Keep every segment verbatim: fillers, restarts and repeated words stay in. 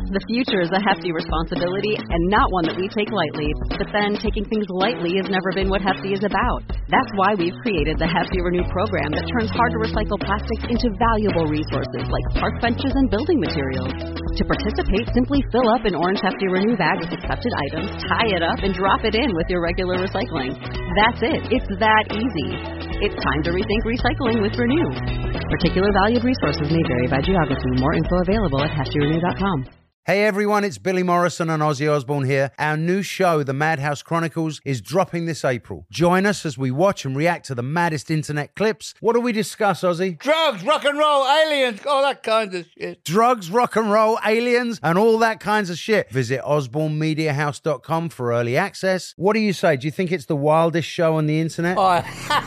The future is a hefty responsibility and not one that we take lightly. But then, taking things lightly has never been what Hefty is about. That's why we've created the Hefty Renew program that turns hard-to-recycle plastics into valuable resources like park benches and building materials. To participate, simply fill up an orange Hefty Renew bag with accepted items, tie it up, and drop it in with your regular recycling. That's it. It's that easy. It's time to rethink recycling with Renew. Particular valued resources may vary by geography. More info available at hefty renew dot com. Hey everyone, it's Billy Morrison and Ozzy Osbourne here. Our new show, The Madhouse Chronicles, is dropping this April. Join us as we watch and react to the maddest internet clips. What do we discuss, Ozzy? Drugs, rock and roll, aliens, all that kind of shit. Drugs, rock and roll, aliens, and all that kinds of shit. Visit osborne media house dot com for early access. What do you say? Do you think it's the wildest show on the internet? Oh.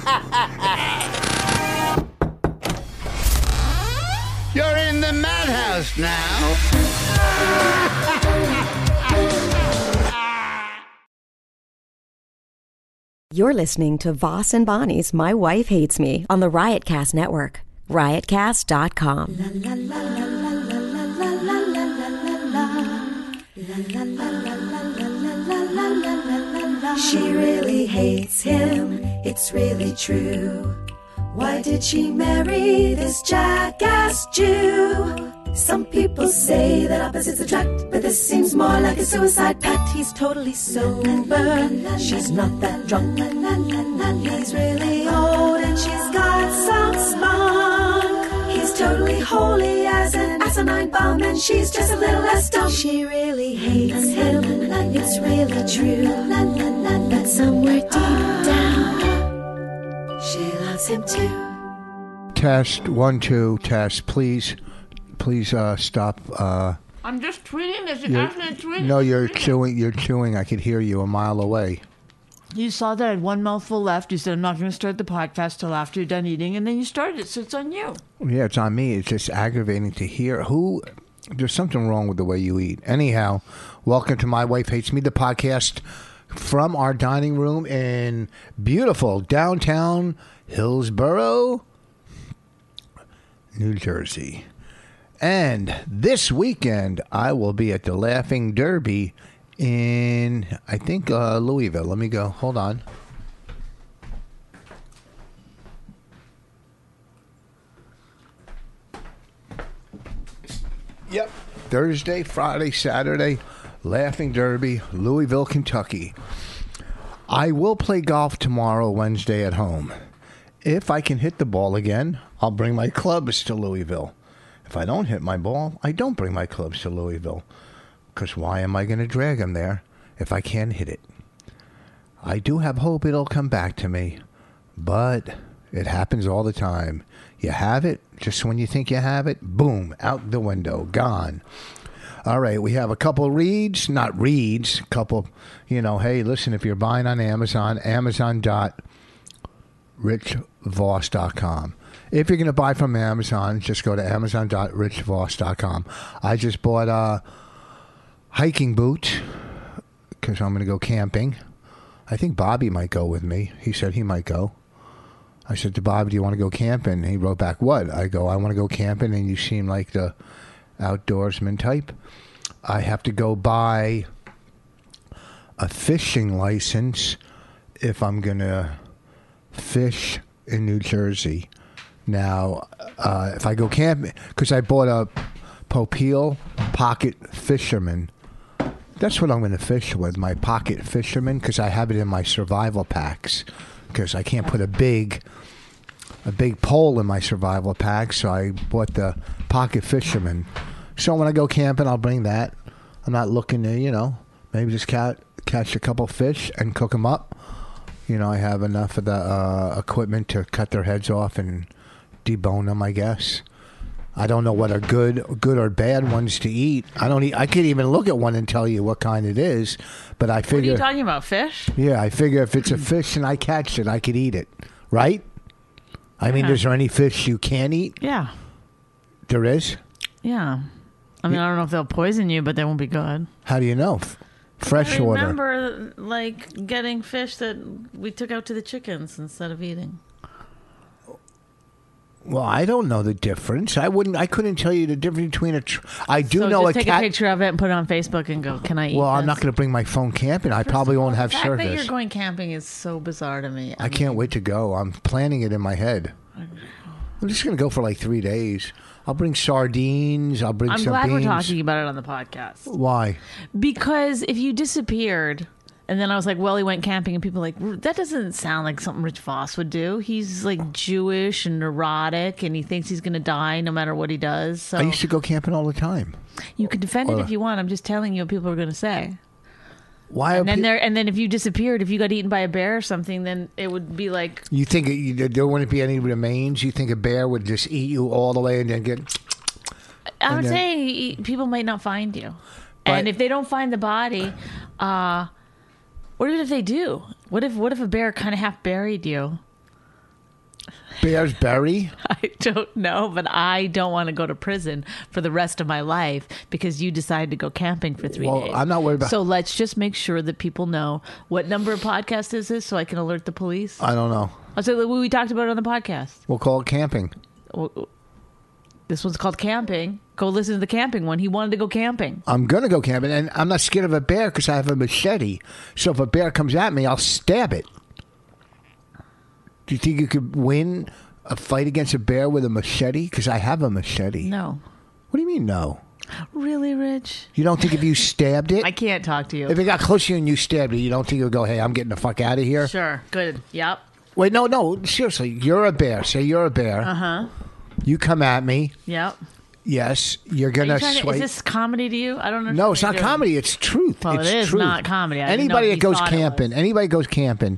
You're in the madhouse now. You're listening to Voss and Bonnie's My Wife Hates Me on the Riotcast Network. riotcast dot com. She really hates him, it's really true. Why did she marry this jackass Jew? Some people say that opposites attract, but this seems more like a suicide pact. He's totally sober, she's not that drunk. He's really old and she's got some spunk. He's totally holy as an asinine bomb, and she's just a little less dumb. She really hates him, it's really true. But somewhere deep down, she loves him too. Test, one, two, test, please. Please uh, stop. Uh, I'm just tweeting this. You asked me to tweet. No, you're chewing. You're chewing. I could hear you a mile away. You saw that I had one mouthful left. You said, I'm not going to start the podcast till after you're done eating. And then you started it, so it's on you. Yeah, it's on me. It's just aggravating to hear. Who? There's something wrong with the way you eat. Anyhow, welcome to My Wife Hates Me, the podcast from our dining room in beautiful downtown Hillsborough, New Jersey. And this weekend, I will be at the Laughing Derby in, I think, uh, Louisville. Let me go. Hold on. Yep. Thursday, Friday, Saturday, Laughing Derby, Louisville, Kentucky. I will play golf tomorrow, Wednesday at home. If I can hit the ball again, I'll bring my clubs to Louisville. If I don't hit my ball, I don't bring my clubs to Louisville. Because why am I going to drag them there if I can't hit it? I do have hope it'll come back to me. But it happens all the time. You have it, just when you think you have it, boom, out the window, gone. All right, we have a couple reads, not reads, a couple, you know, hey, listen, if you're buying on Amazon, amazon dot rich voss dot com. If you're going to buy from Amazon, just go to amazon dot rich voss dot com. I just bought a hiking boot because I'm going to go camping. I think Bobby might go with me. He said he might go. I said to Bobby, do you want to go camping? He wrote back, what? I go, I want to go camping, and you seem like the outdoorsman type. I have to go buy a fishing license if I'm going to fish in New Jersey. Now, uh, if I go camping, because I bought a Popeil Pocket Fisherman. That's what I'm going to fish with, my Pocket Fisherman, because I have it in my survival packs. Because I can't put a big, a big pole in my survival pack, so I bought the Pocket Fisherman. So when I go camping, I'll bring that. I'm not looking to, you know, maybe just catch, catch a couple fish and cook them up. You know, I have enough of the uh, equipment to cut their heads off and debone them, I guess. I don't know what are good good or bad ones to eat. I don't eat, I can't even look at one and tell you what kind it is, but I figure... What are you talking about, fish? Yeah, I figure if it's a fish and I catch it, I could eat it, right? I mean, Yeah. is there any fish you can't eat? Yeah. There is? Yeah. I mean, I don't know if they'll poison you, but they won't be good. How do you know? F- Fresh I water. remember, like, getting fish that we took out to the chickens instead of eating. Well, I don't know the difference. I wouldn't. I couldn't tell you the difference between a. Tr- I do so know just a take cat. a picture of it and put it on Facebook and go, can I eat well, I'm this? not going to bring my phone camping. I probably won't have The fact service. that you're going camping is so bizarre to me. I can't wait to go. I'm planning it in my head. I'm just going to go for like three days. I'll bring sardines. I'll bring I'm some glad beans. we're talking about it on the podcast. Why? Because if you disappeared, and then I was like, well, he went camping, and people were like, that doesn't sound like something Rich Voss would do. He's like Jewish and neurotic, and he thinks he's going to die no matter what he does. So I used to go camping all the time. you can defend it Or- if you want. I'm just telling you what people are going to say. Why? Are And then pe- there, and then if you disappeared, if you got eaten by a bear or something, then it would be like, you think it, you, there wouldn't be any remains? You think a bear would just eat you all the way and then get? I'm And then- saying people might not find you. But- And if they don't find the body, uh, what if they do? What if what if a bear kind of half buried you? Bears bury? I don't know, but I don't want to go to prison for the rest of my life because you decided to go camping for three Well, days. I'm not worried about- So let's just make sure that people know what number of podcast is this so I can alert the police. I don't know. I'll say that we talked about it on the podcast. We'll call it camping. Well, this one's called camping. Go listen to the camping one. He wanted to go camping. I'm gonna go camping, and I'm not scared of a bear because I have a machete. So if a bear comes at me, I'll stab it. Do you think you could win a fight against a bear with a machete? Because I have a machete. No. What do you mean no? Really, Rich? You don't think if you stabbed it, I can't talk to you. if it got close to you and you stabbed it, you don't think it would go, "Hey, I'm getting the fuck out of here"? Sure. Good. Yep. Wait, no, no, seriously. You're a bear. Say you're a bear. Uh huh. You come at me. Yep. Yes, you're Are gonna you trying to, swipe. is this comedy to you? I don't know. No, it's not comedy. It's truth. Well, it's it is truth. not comedy. I didn't know Anybody if that you goes thought it camping, was. anybody goes camping.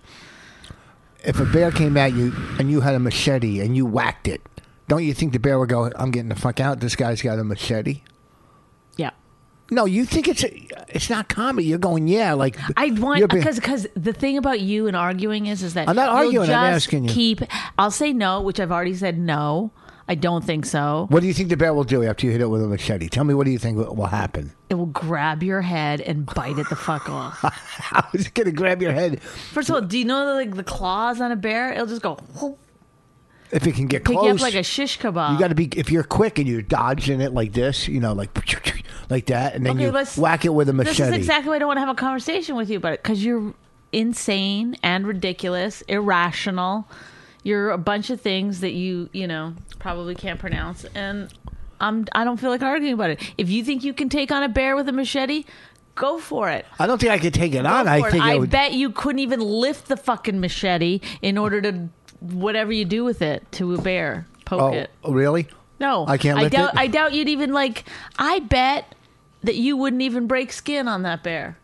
If a bear came at you and you had a machete and you whacked it, don't you think the bear would go, "I'm getting the fuck out. This guy's got a machete"? Yeah. No, you think it's a, it's not comedy. You're going, yeah, like I want you're being- because because the thing about you and arguing is is that I'm not you'll arguing, I'm just asking you. Keep. I'll say no, which I've already said no. I don't think so. What do you think the bear will do after you hit it with a machete? Tell me, what do you think will will happen? It will grab your head and bite it the fuck off. How is it going to grab your head First of all, do you know like the claws on a bear? It'll just go whoop, if it can get pick close? you up like a shish kebab. You got to be if you're quick and you're dodging it like this, you know, like like that, and then Okay, you let's- whack it with a This machete. is exactly why I don't want to have a conversation with you about it because you're insane and ridiculous, irrational. You're a bunch of things that you, you know, probably can't pronounce, and I'm I don't feel like arguing about it. If you think you can take on a bear with a machete, go for it. I don't think I could take it on. Go I for it. think I it would. bet you couldn't even lift the fucking machete in order to whatever you do with it to a bear, poke Oh, it. really? No, I can't I lift doubt. it? I doubt you'd even like. I bet that you wouldn't even break skin on that bear.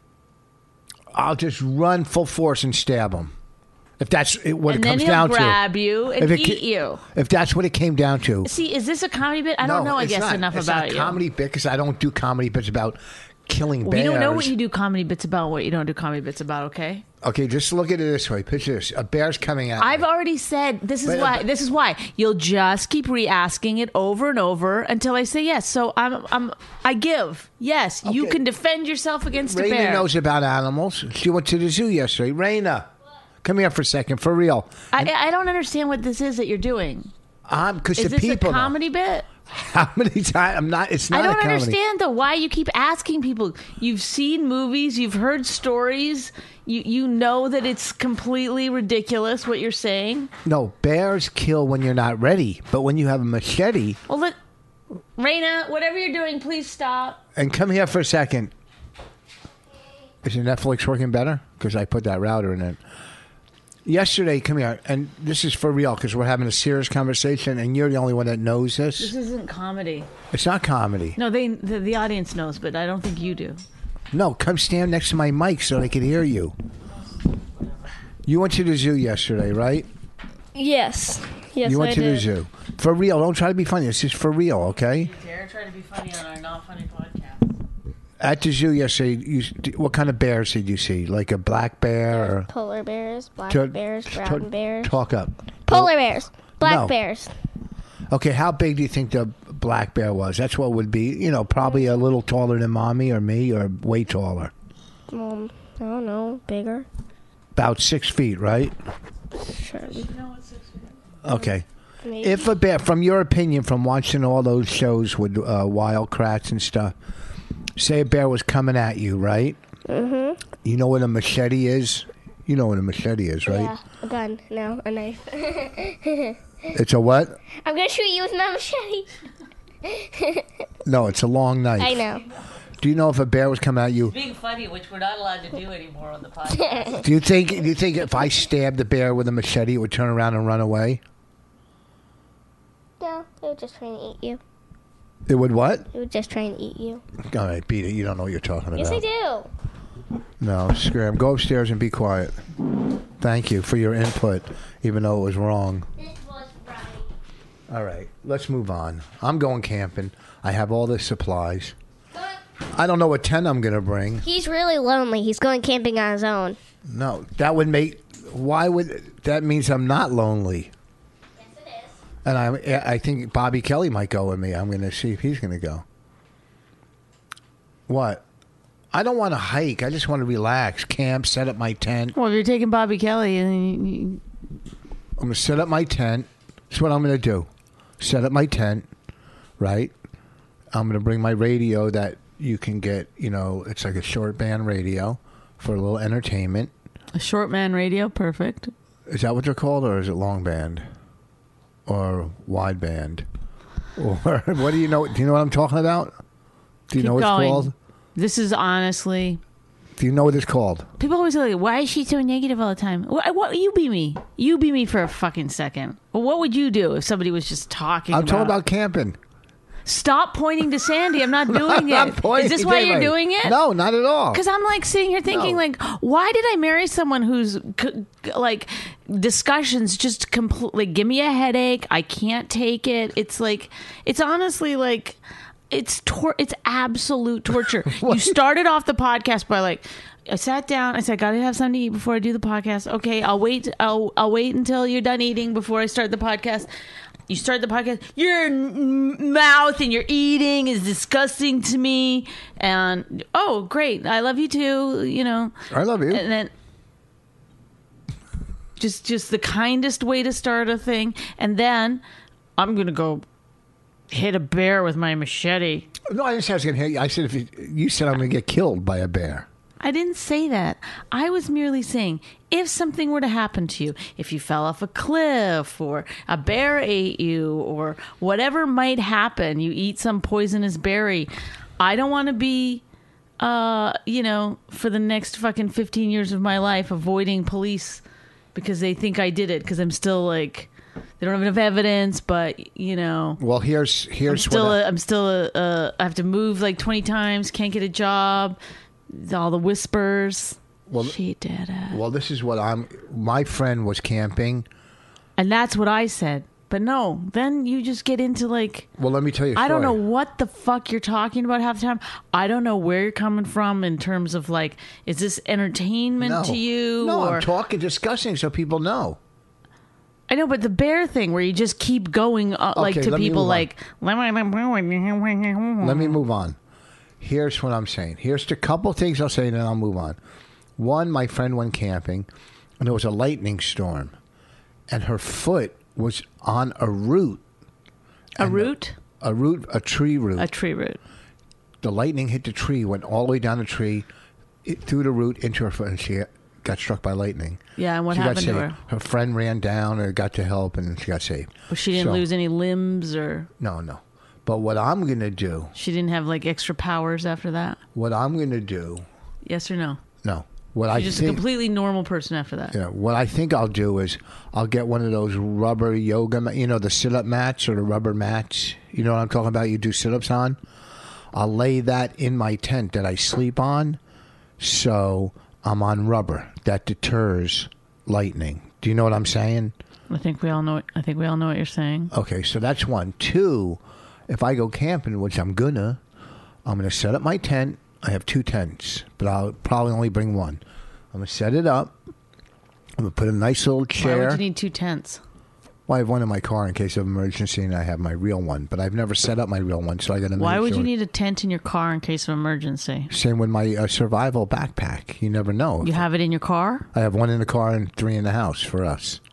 I'll just run full force and stab him. If that's it- what And it then comes he'll down grab to. you and If it eat ca- you. If that's what it came down to. See, is this a comedy bit? I don't No, know. I it's guess not. enough it's about not a you. comedy bit because I don't do comedy bits about killing We bears. don't know what you do comedy bits about, what you don't do comedy bits about. Okay. Okay, just look at it this way. Picture this: a bear's coming at I've me. already said this is But- why. but- This is why you'll just keep re-asking it over and over until I say yes. So I'm. I'm. I give. Yes, you Okay. can defend yourself against a Raina bear. knows about animals. She went to the zoo yesterday. Raina, come here for a second, for real. I, I don't understand what this is that you're doing. Um, because Is the this people. a know. comedy bit? How many times? I'm not. It's not I don't a comedy. understand though why you keep asking people. You've seen movies, you've heard stories, you you know that it's completely ridiculous what you're saying. No, bears kill when you're not ready, but when you have a machete. Well, let Raina, whatever you're doing, please stop. And come here for a second. Is your Netflix working better? Because I put that router in it. Yesterday, come here, and this is for real because we're having a serious conversation, and you're the only one that knows This this. isn't comedy. It's not comedy. No, they the, the audience knows, but I don't think you do. No, come stand next to my mic so they can hear you. You went to the zoo yesterday, right? Yes. Yes, you went I to did. the zoo. For real, don't try to be funny. This is for real, okay? Dare try to be funny on our not funny podcast. At the zoo yesterday, you, what kind of bears did you see? Like a black bear? Or, Polar bears, black To- bears, to- brown bears. Talk up. Polar bears, black No. bears. Okay, how big do you think the black bear was? That's what would be, you know, probably a little taller than mommy or me or way taller. Um, I don't know, bigger. About six feet, right? Sure. Okay. Maybe. If a bear, from your opinion, from watching all those shows with uh, wild kratts and stuff, say a bear was coming at you, right? Mm-hmm. You know what a machete is? You know what a machete is, right? Yeah, a gun. No, a knife. It's a what? I'm gonna shoot you with my machete. No, it's a long knife. I know. Do you know if a bear was coming at you? Being funny, which we're not allowed to do anymore on the podcast. Do you think? Do you think if I stabbed the bear with a machete, it would turn around and run away? No, it would just try and eat you. It would what? It would just try and eat you. All right, beat it. You don't know what you're talking about. Yes, I do. No, screw him. Go upstairs and be quiet. Thank you for your input, even though it was wrong. This was right. All right, let's move on. I'm going camping. I have all the supplies. I don't know what tent I'm going to bring. He's really lonely. He's going camping on his own. No, that would make... Why would... That means I'm not lonely. Yes, it is. And I I think Bobby Kelly might go with me. I'm going to see if he's going to go. What? I don't want to hike. I just want to relax, camp, set up my tent. Well, if you're taking Bobby Kelly, and you, you, I'm going to set up my tent. That's what I'm going to do. Set up my tent, right? I'm going to bring my radio that you can get, you know, it's like a short band radio for a little entertainment. a short man radio, perfect. Is that what they're called, or is it long band? Or wide band? Or what do you know? Do you know what I'm talking about? Do you Keep know what going. it's called? This is honestly... Do you know what it's called? People always say, like, why is she so negative all the time? What, what, you be me. You be me for a fucking second. Well, what would you do if somebody was just talking I'm about... talking about camping. Stop pointing to Sandy. I'm not doing I'm not it. pointing Is this why to you're anybody. doing it? No, not at all. Because I'm like sitting here thinking, No. like, why did I marry someone who's c- c- like discussions just completely give me a headache? I can't take it. It's like, it's honestly like, it's tor- it's absolute torture. You started off the podcast by like, I sat down. I said, I gotta have something to eat before I do the podcast. Okay, I'll wait. I'll I'll wait until you're done eating before I start the podcast. You start the podcast. Your n- mouth and your eating is disgusting to me. And oh, great, I love you too. You know, I love you. and then just just the kindest way to start a thing. And then I'm gonna go hit a bear with my machete. No, I didn't say I was going to hit you. I said if you, you said I'm going to get killed by a bear. I didn't say that. I was merely saying if something were to happen to you, if you fell off a cliff or a bear ate you or whatever might happen, you eat some poisonous berry. I don't want to be, uh, you know, for the next fucking fifteen years of my life avoiding police because they think I did it because I'm still like, they don't have enough evidence, but you know. Well, here's I'm here's still, what I, a, I'm still, a, uh, I have to move like twenty times, can't get a job. All the whispers. Well, she did it. well, this is what I'm. My friend was camping. And that's what I said. But no, then you just get into like, Well, let me tell you. A I don't know story. what the fuck you're talking about half the time. I don't know where you're coming from in terms of like, is this entertainment No. to you? No, or I'm talking, discussing, so people know. I know, but the bear thing where you just keep going uh, like Okay, to let me people move on. like, Let me move on. Here's what I'm saying. Here's the couple things I'll say, and then I'll move on. One, my friend went camping, and there was a lightning storm, and her foot was on a root. a And root, A root, a tree root. a tree root. The lightning hit the tree, went all the way down the tree, it, through the root into her foot, and she got struck by lightning. Yeah, and what she got happened to saved. her? Her friend ran down and got to help, and she got saved. Well, she didn't So- lose any limbs or No, no. But what I'm going to do, she didn't have like extra powers after that. what I'm going to do, Yes or no? no. What I She's just think, a completely normal person after that. Yeah, what I think I'll do is I'll get one of those rubber yoga, ma- you know, the sit-up mats or the rubber mats. You know what I'm talking about? You do sit-ups on. I'll lay that in my tent that I sleep on, so I'm on rubber. That deters lightning. Do you know what I'm saying? I think we all know. I think we all know what you're saying. Okay, so that's one. Two, if I go camping, which I'm gonna, I'm gonna set up my tent. I have two tents, but I'll probably only bring one. I'm gonna set it up. I'm gonna put a nice little Why chair. would you need two tents? Well, I have one in my car in case of emergency, and I have my real one. But I've never set up my real one, so I got to. Why make would sure. you need a tent in your car in case of emergency? Same with my uh, survival backpack. You never know. You have it in your car? I have one in the car and three in the house for us.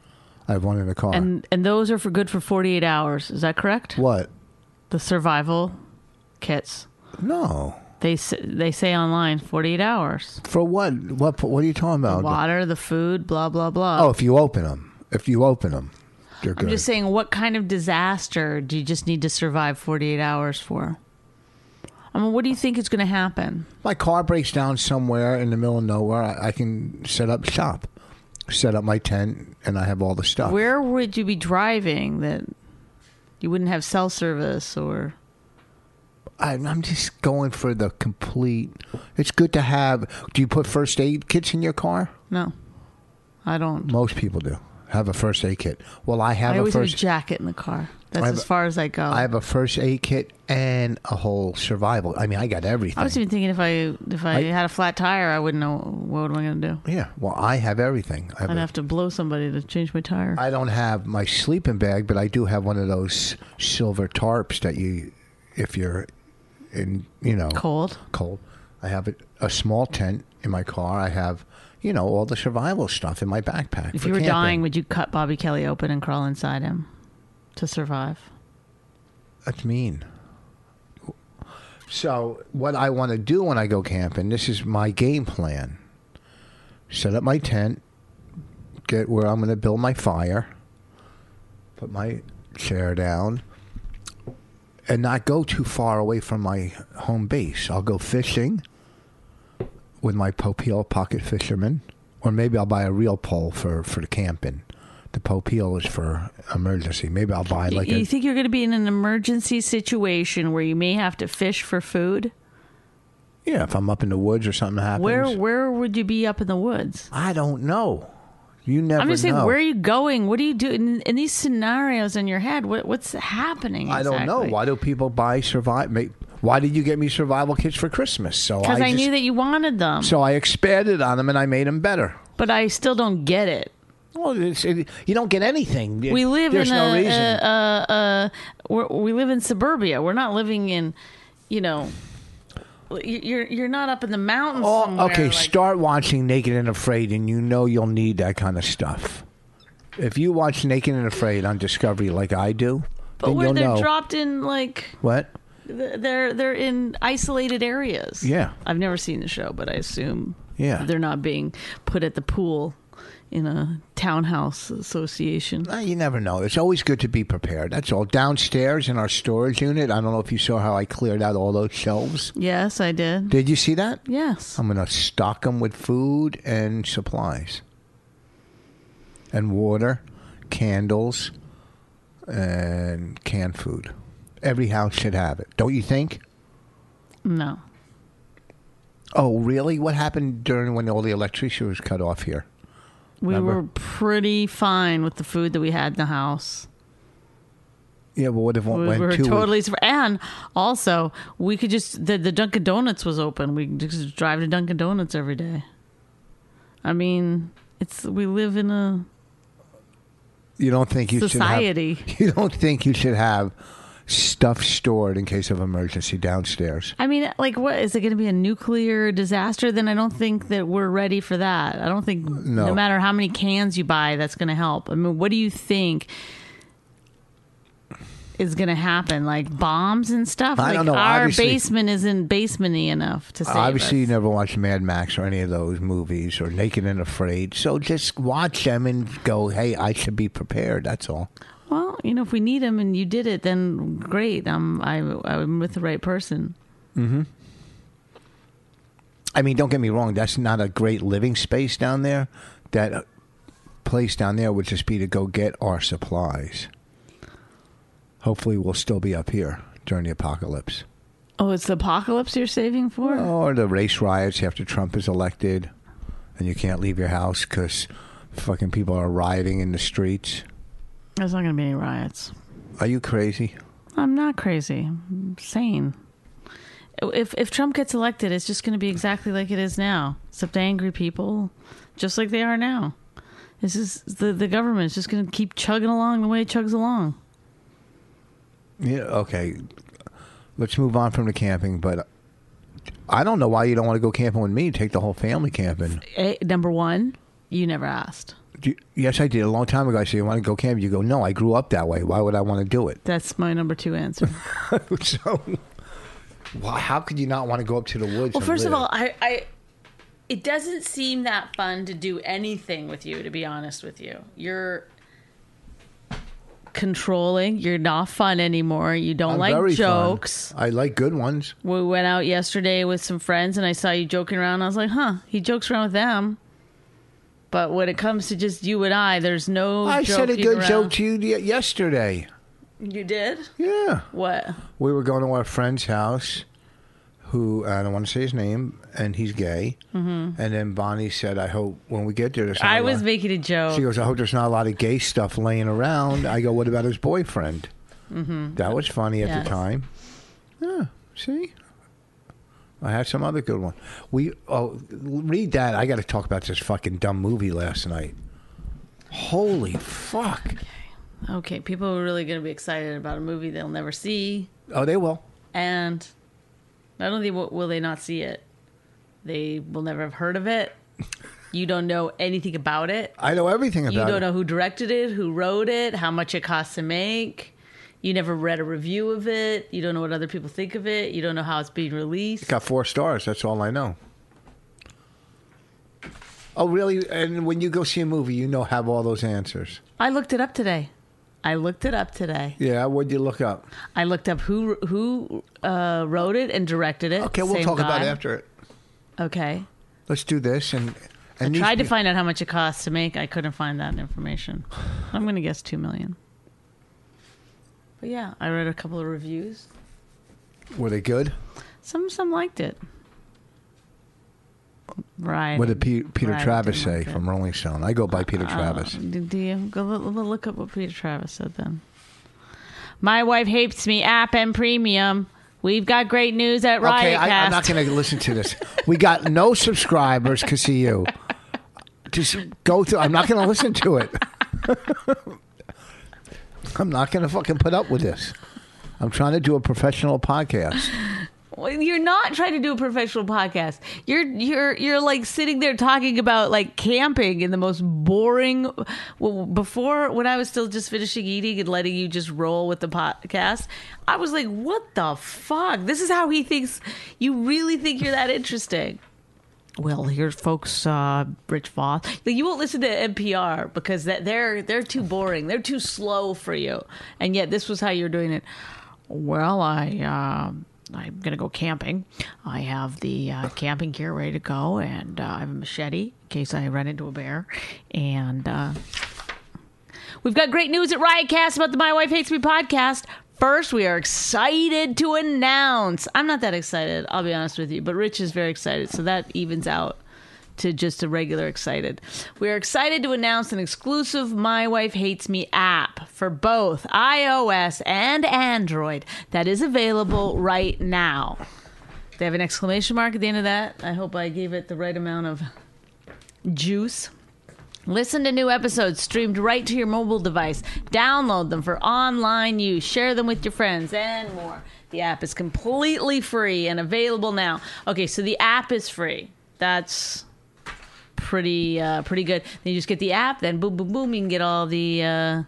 I have one in the car. And and those are for good for forty-eight hours. Is that correct? What? The survival kits. No. They s- they say online forty-eight hours. For what? What? What are you talking about? The water, the food, blah blah blah. Oh, if you open them, if you open them, they're good. I'm just saying, what kind of disaster do you just need to survive forty-eight hours for? I mean, what do you think is going to happen? My car breaks down somewhere in the middle of nowhere. I, I can set up shop, set up my tent, and I have all the stuff. Where would you be driving that you wouldn't have cell service or? I, I'm just going for the complete. It's good to have. Do you put first aid kits in your car? No, I don't. Most people do have a first aid kit. Well, I have I a always first. have a jacket in the car. That's have as a- far as I go. I have a first aid kit and a whole survival. I mean, I got everything. I was even thinking if I if I, I- had a flat tire, I wouldn't know what am I going to do. Yeah. Well, I have everything. I have I'd a- have to blow somebody to change my tire. I don't have my sleeping bag, but I do have one of those silver tarps that you, if you're in, you know, Cold. cold. I have a, a small tent in my car. I have, you know, all the survival stuff in my backpack. If for you were camping. dying, would you cut Bobby Kelly open and crawl inside him to survive? That's mean. So what I want to do when I go camping, this is my game plan. Set up my tent, get where I'm going to build my fire, put my chair down, and not go too far away from my home base. I'll go fishing with my Popeil pocket fisherman, or maybe I'll buy a real pole for, for the camping. The Popeil is for emergency. Maybe I'll buy like you a... think you're going to be in an emergency situation where you may have to fish for food? Yeah, if I'm up in the woods or something happens. Where where would you be up in the woods? I don't know. You never I'm just saying, know. where are you going? What do you do in, in these scenarios in your head? What what's happening? I don't know. exactly? Why do people buy survive? Make, why did you get me survival kits for Christmas? So Because I, just, knew that you wanted them, So I expanded on them and I made them better. but I still don't get it. Well, it's, it, you don't get anything. We live There's in no a, reason. a, a, a we're, we live in suburbia. We're not living in, you know, you're you're not up in the mountains. Oh, somewhere, okay, like- start watching Naked and Afraid, and you know you'll need that kind of stuff. If you watch Naked and Afraid on Discovery like I do, But then where you'll they're know. dropped in like What? th- they're they're in isolated areas. Yeah. I've never seen the show, but I assume Yeah. they're not being put at the pool in a townhouse association. Uh, You never know. It's always good to be prepared. That's all. Downstairs in our storage unit, I don't know if you saw how I cleared out all those shelves. Yes, I did. Did you see that? Yes. I'm going to stock them with food and supplies. And water, candles, and canned food. Every house should have it. Don't you think? No. Oh, really? What happened during when all the electricity was cut off here? We Remember? were pretty fine with the food that we had in the house. Yeah, but what if one We went were two totally, and also we could just the, the Dunkin' Donuts was open. We could just drive to Dunkin' Donuts every day. I mean, it's we live in a You don't think you society. should have, you don't think you should have stuff stored in case of emergency downstairs? I mean, like, what is it going to be a nuclear disaster? Then I don't think that we're ready for that. I don't think No. no matter how many cans you buy, that's going to help. I mean, what do you think is going to happen? Like bombs and stuff? I like don't know. our Obviously- basement isn't basementy enough to save Obviously, you us. never watched Mad Max or any of those movies or Naked and Afraid. So just watch them and go, hey, I should be prepared. That's all. Well, you know, if we need them and you did it, then great. I'm I, I'm with the right person. I mean, don't get me wrong. That's not a great living space down there. That uh, place down there would just be to go get our supplies. Hopefully, we'll still be up here during the apocalypse. Oh, it's the apocalypse you're saving for? Or the race riots after Trump is elected and you can't leave your house because fucking people are rioting in the streets. There's not going to be any riots. Are you crazy? I'm not crazy. I'm sane. If if Trump gets elected, it's just going to be exactly like it is now, except angry people, just like they are now. This is the the government is just going to keep chugging along the way it chugs along. Yeah, okay. Let's move on from the camping, but I don't know why you don't want to go camping with me. Take the whole family camping. A, number one, you never asked. Do you, yes, I did a long time ago. I said, "You want to go camping?" You go, "No, I grew up that way. Why would I want to do it?" That's my number two answer. So, well, how could you not want to go up to the woods? Well, and first of live? all, I, I, it doesn't seem that fun to do anything with you, to be honest with you. You're controlling. You're not fun anymore. You don't I'm like very jokes. fun. I like good ones. We went out yesterday with some friends, and I saw you joking around. I was like, huh, he jokes around with them. But when it comes to just you and I, there's no I said a joking good around. joke to you y- yesterday. You did? Yeah. What? We were going to our friend's house, who I don't want to say his name, and he's gay. Mm-hmm. And then Bonnie said, "I hope when we get there, there's not I a was lot." making a joke. She goes, "I hope there's not a lot of gay stuff laying around." I go, "What about his boyfriend?" Mm-hmm. That was funny at Yes. the time. Yeah. See. I had some other good one. We oh read that. I got to talk about this fucking dumb movie last night. Holy fuck! Okay, people are really going to be excited about a movie they'll never see, Oh, they will. and not only will, will they not see it, they will never have heard of it. You don't know anything about it. I know everything about You don't it. know who directed it, who wrote it, how much it costs to make. You never read a review of it. You don't know what other people think of it. You don't know how it's being released. Got four stars. That's all I know. Oh, really? And when you go see a movie, you know have all those answers. I looked it up today. I looked it up today. Yeah. What'd you look up? I looked up who who uh, wrote it and directed it. Okay, we'll Same talk about guy. it after it. Okay. Let's do this and. and I these tried to pe- find out how much it costs to make. I couldn't find that information. I'm going to guess two million. But yeah, I read a couple of reviews. Were they good? Some some liked it. Right. What did P- Peter Right, Travis didn't say like it. from Rolling Stone? I go by Peter Travis. Uh, do, do you go look, look up what Peter Travis said then? My wife hates me. App and premium. We've got great news at Riotcast. Okay, I, I'm not going to listen to this. We got no subscribers because of you. Just go through. I'm not going to listen to it. I'm not going to fucking put up with this. I'm trying to do a professional podcast. Well, you're not trying to do a professional podcast. You're you're you're like sitting there talking about like camping in the most boring. Well, before when I was still just finishing eating and letting you just roll with the podcast, I was like, "What the fuck? This is how he thinks. You really think you're that interesting?" Well, here's folks, uh, Rich Voss. Like, you won't listen to N P R because that they're they're too boring. They're too slow for you. And yet, this was how you're doing it. Well, I. Uh, I'm going to go camping. I have the uh, camping gear ready to go, and uh, I have a machete in case I run into a bear. And uh, we've got great news at Riotcast about the My Wife Hates Me podcast. First, we are excited to announce. I'm not that excited, I'll be honest with you, but Rich is very excited, so that evens out to just a regular excited. We are excited to announce an exclusive My Wife Hates Me app for both iOS and Android that is available right now. They have an exclamation mark at the end of that. I hope I gave it the right amount of juice. Listen to new episodes streamed right to your mobile device. Download them for online use. Share them with your friends and more. The app is completely free and available now. Okay, so the app is free. That's pretty uh, pretty good. Then you just get the app, then boom, boom, boom, you can get all the uh,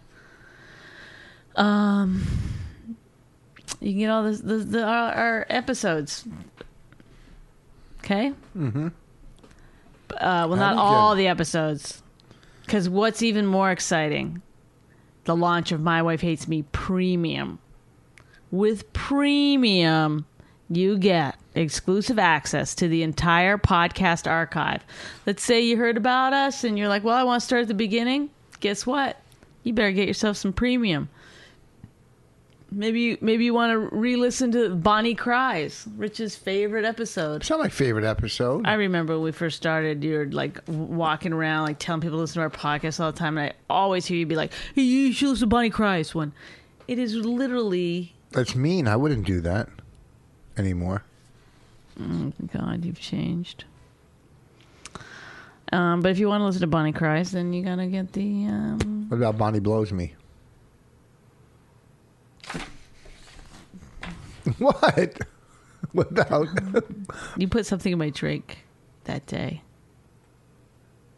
um, you can get all the, the, the our, our episodes. Okay. Mm-hmm. Uh, well, not all the episodes, because what's even more exciting? The launch of My Wife Hates Me Premium. With Premium, you get exclusive access to the entire podcast archive. Let's say you heard about us and you're like, well, I want to start at the beginning. Guess what? You better get yourself some Premium. Maybe you, maybe you want to re-listen to Bonnie Cries, Rich's favorite episode. It's not my favorite episode. I remember when we first started, you were like walking around, like telling people to listen to our podcast all the time. And I always hear you be like, hey, you should listen to Bonnie Cries one. It is literally... That's mean. I wouldn't do that anymore. Oh, God, you've changed. Um, but if you want to listen to Bonnie Cries, then you got to get the... Um... What about Bonnie Blows Me? What? What about? You put something in my drink that day.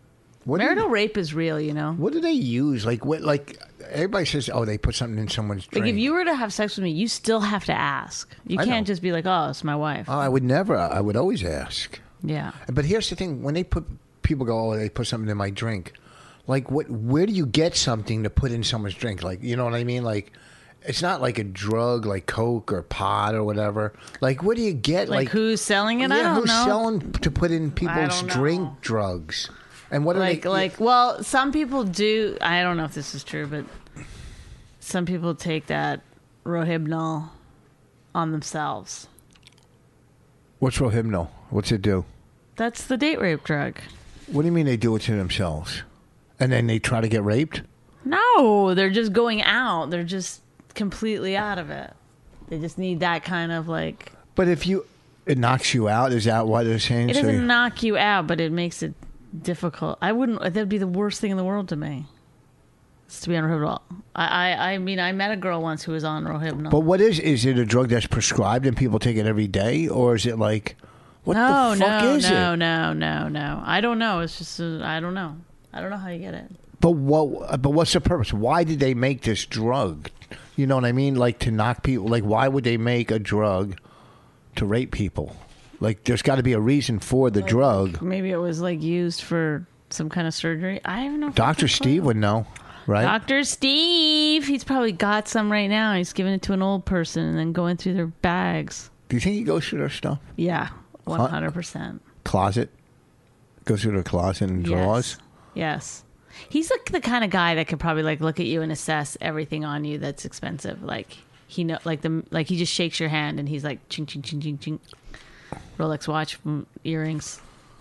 What do Marital you- rape is real, you know. What do they use? Like what? Like everybody says, oh, they put something in someone's drink. Like if you were to have sex with me, you still have to ask. You I can't know. just be like, "Oh, it's my wife." Oh, I would never. I would always ask. Yeah. But here's the thing: when they put people go, oh, they put something in my drink. Like what? Where do you get something to put in someone's drink? Like you know what I mean? Like it's not like a drug, like Coke or pot or whatever. Like where do you get Like, like, who's selling it? Yeah, I don't who's know. selling to put in people's don't know. drink drugs? And what are like they like well, some people do. I don't know if this is true, but some people take that Rohypnol on themselves. What's Rohypnol? What's it do? That's the date rape drug. What do you mean they do it to themselves? And then they try to get raped? No, they're just going out. They're just completely out of it. They just need that kind of like. But if you, it knocks you out. Is that what they're saying? It So doesn't you- knock you out, but it makes it difficult. I wouldn't. That'd be the worst thing in the world to me. Is to be on Rohypnol. I, I, I mean, I met a girl once who was on Rohypnol. But what is is it a drug that's prescribed and people take it every day, or is it like, what no, the fuck no, is no, it? no, no, no. I don't know. It's just uh, I don't know. I don't know how you get it. But what? But what's the purpose? Why did they make this drug? You know what I mean? Like to knock people. Like why would they make a drug to rape people? Like there's got to be a reason for the drug. Maybe it was like used for some kind of surgery. I have no. Doctor fucking Steve clue. would know, right? Doctor Steve. He's probably got some right now. He's giving it to an old person and then going through their bags. Do you think he goes through their stuff? Yeah, one hundred percent. Closet? Goes through their closet and drawers? Yes. He's like the kind of guy that could probably like look at you and assess everything on you that's expensive. Like he know, like the like he just shakes your hand and he's like ching ching ching ching ching. Rolex watch, mm, earrings.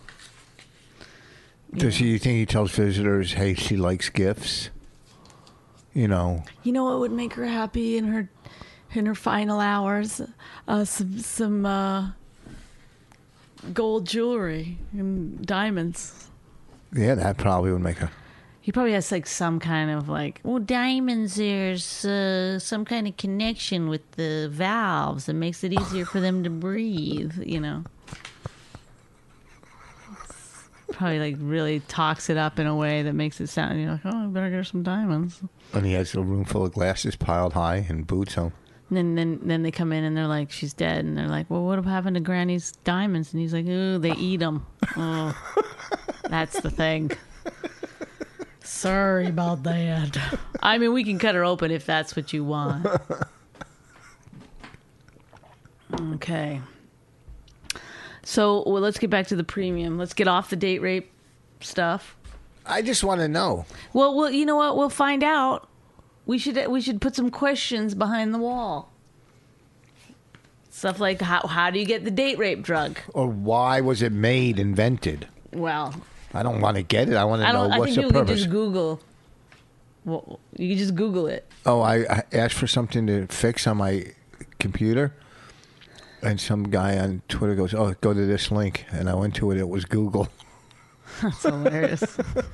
Does he you think he tells visitors, hey, she likes gifts? You know. You know what would make her happy in her in her final hours? Uh, some some uh, gold jewelry and diamonds. Yeah, that probably would make her. He probably has like some kind of like, well, diamonds. There's uh, some kind of connection with the valves that makes it easier for them to breathe. You know, probably like really talks it up in a way that makes it sound. You're like, oh, I better get her some diamonds. And he has a room full of glasses piled high and boots on. And then, then, then they come in and they're like, she's dead. And they're like, well, what happened to Granny's diamonds? And he's like, oh, they eat them. Oh, that's the thing. Sorry about that. I mean, we can cut her open if that's what you want. Okay. So, well, let's get back to the premium. Let's get off the date rape stuff. I just want to know. Well, well, you know what? We'll find out. We should we should put some questions behind the wall. Stuff like how how do you get the date rape drug? Or why was it made, invented? Well, I don't want to get it. I want to I know don't. I what's think the you can purpose. just Google. Well, you can just Google it. Oh, I, I asked for something to fix on my computer, and some guy on Twitter goes, "Oh, go to this link," and I went to it. It was Google. That's hilarious.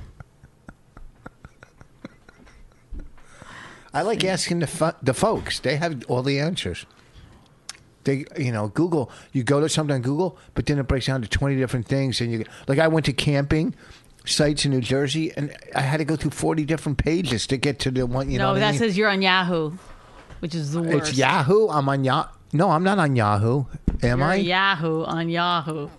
I like asking the fo- the folks. They have all the answers. They, you know, Google. You go to something on Google, but then it breaks down to twenty different things, and you like. I went to camping sites in New Jersey, and I had to go through forty different pages to get to the one. You know, No, what that I mean? says you're on Yahoo, which is the worst. It's Yahoo. I'm on Yahoo. No, I'm not on Yahoo. Am You're I? Yahoo on Yahoo.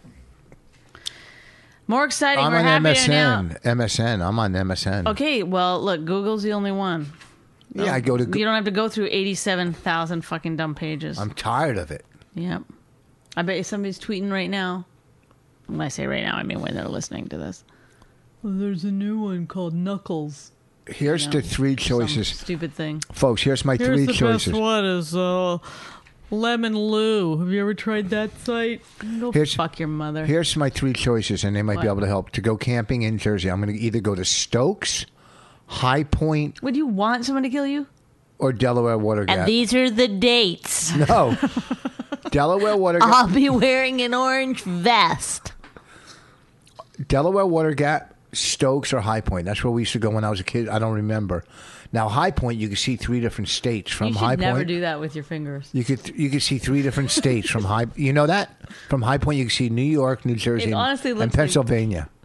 More exciting. I'm We're on happy M to S announce- N. M S N. I'm on M S N. Okay, well, look, Google's the only one. Yeah, I go to. Go- You don't have to go through eighty-seven thousand fucking dumb pages. I'm tired of it. Yep. I bet you somebody's tweeting right now. When I say right now, I mean when they're listening to this. Well, there's a new one called Knuckles. Here's No, the three Some choices, stupid thing. folks. Here's my three choices. one is uh, Lemon Lou. Have you ever tried that site? Go Here's- fuck your mother. Here's my three choices, and they might be What? able to help. To go camping in Jersey, I'm going to either go to Stokes, High Point, Would you want someone to kill you? or Delaware Water Gap. And these are the dates. No, Delaware Water Gap. I'll be wearing an orange vest. Delaware Water Gap, Stokes, or High Point. That's where we used to go when I was a kid. I don't remember. Now High Point, you can see three different states from You should High never Point. do that with your fingers. You could you could see three different states from High. You know that from High Point, you can see New York, New Jersey, It honestly and looks like- Pennsylvania.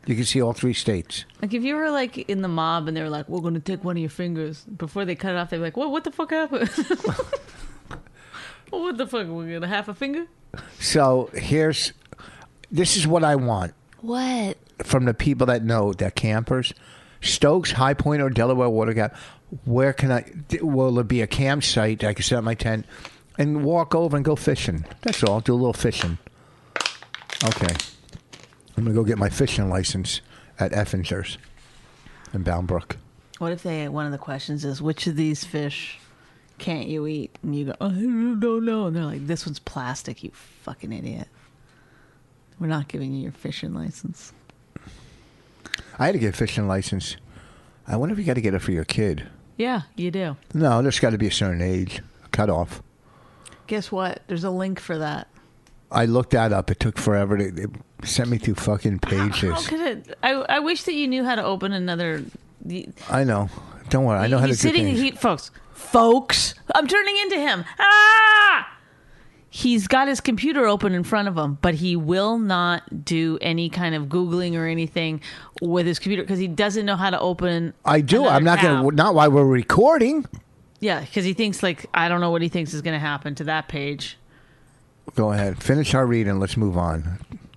You can see all three states. Like if you were like in the mob and they were like, "We're going to take one of your fingers," before they cut it off, they'd be like, "What? What the fuck happened? Well, what the fuck? We're gonna half a finger?" So here's, this is what I want What? from the people that know, that campers, Stokes, High Point, or Delaware Water Gap. Where can I? Will there be a campsite I can set up my tent and walk over and go fishing? That's all. Do a little fishing. Okay. I'm gonna go get my fishing license at Effinger's in Boundbrook. What if they? One of the questions is, which of these fish can't you eat? And you go, "I don't know." And they're like, "This one's plastic, you fucking idiot. We're not giving you your fishing license." I had to get a fishing license. I wonder if you got to get it for your kid. Yeah, you do. No, there's got to be a certain age cutoff. Guess what? There's a link for that. I looked that up. It took forever. To, it sent me through fucking pages. How could it? I I wish that you knew how to open another. The, I know. Don't worry. I know how to he's do sitting. things. He, folks, folks, I'm turning into him. Ah! He's got his computer open in front of him, but he will not do any kind of Googling or anything with his computer because he doesn't know how to open. I do. I'm not going to. Not while we're recording. Yeah, because he thinks like I don't know what he thinks is going to happen to that page. Go ahead. Finish our reading. Let's move on.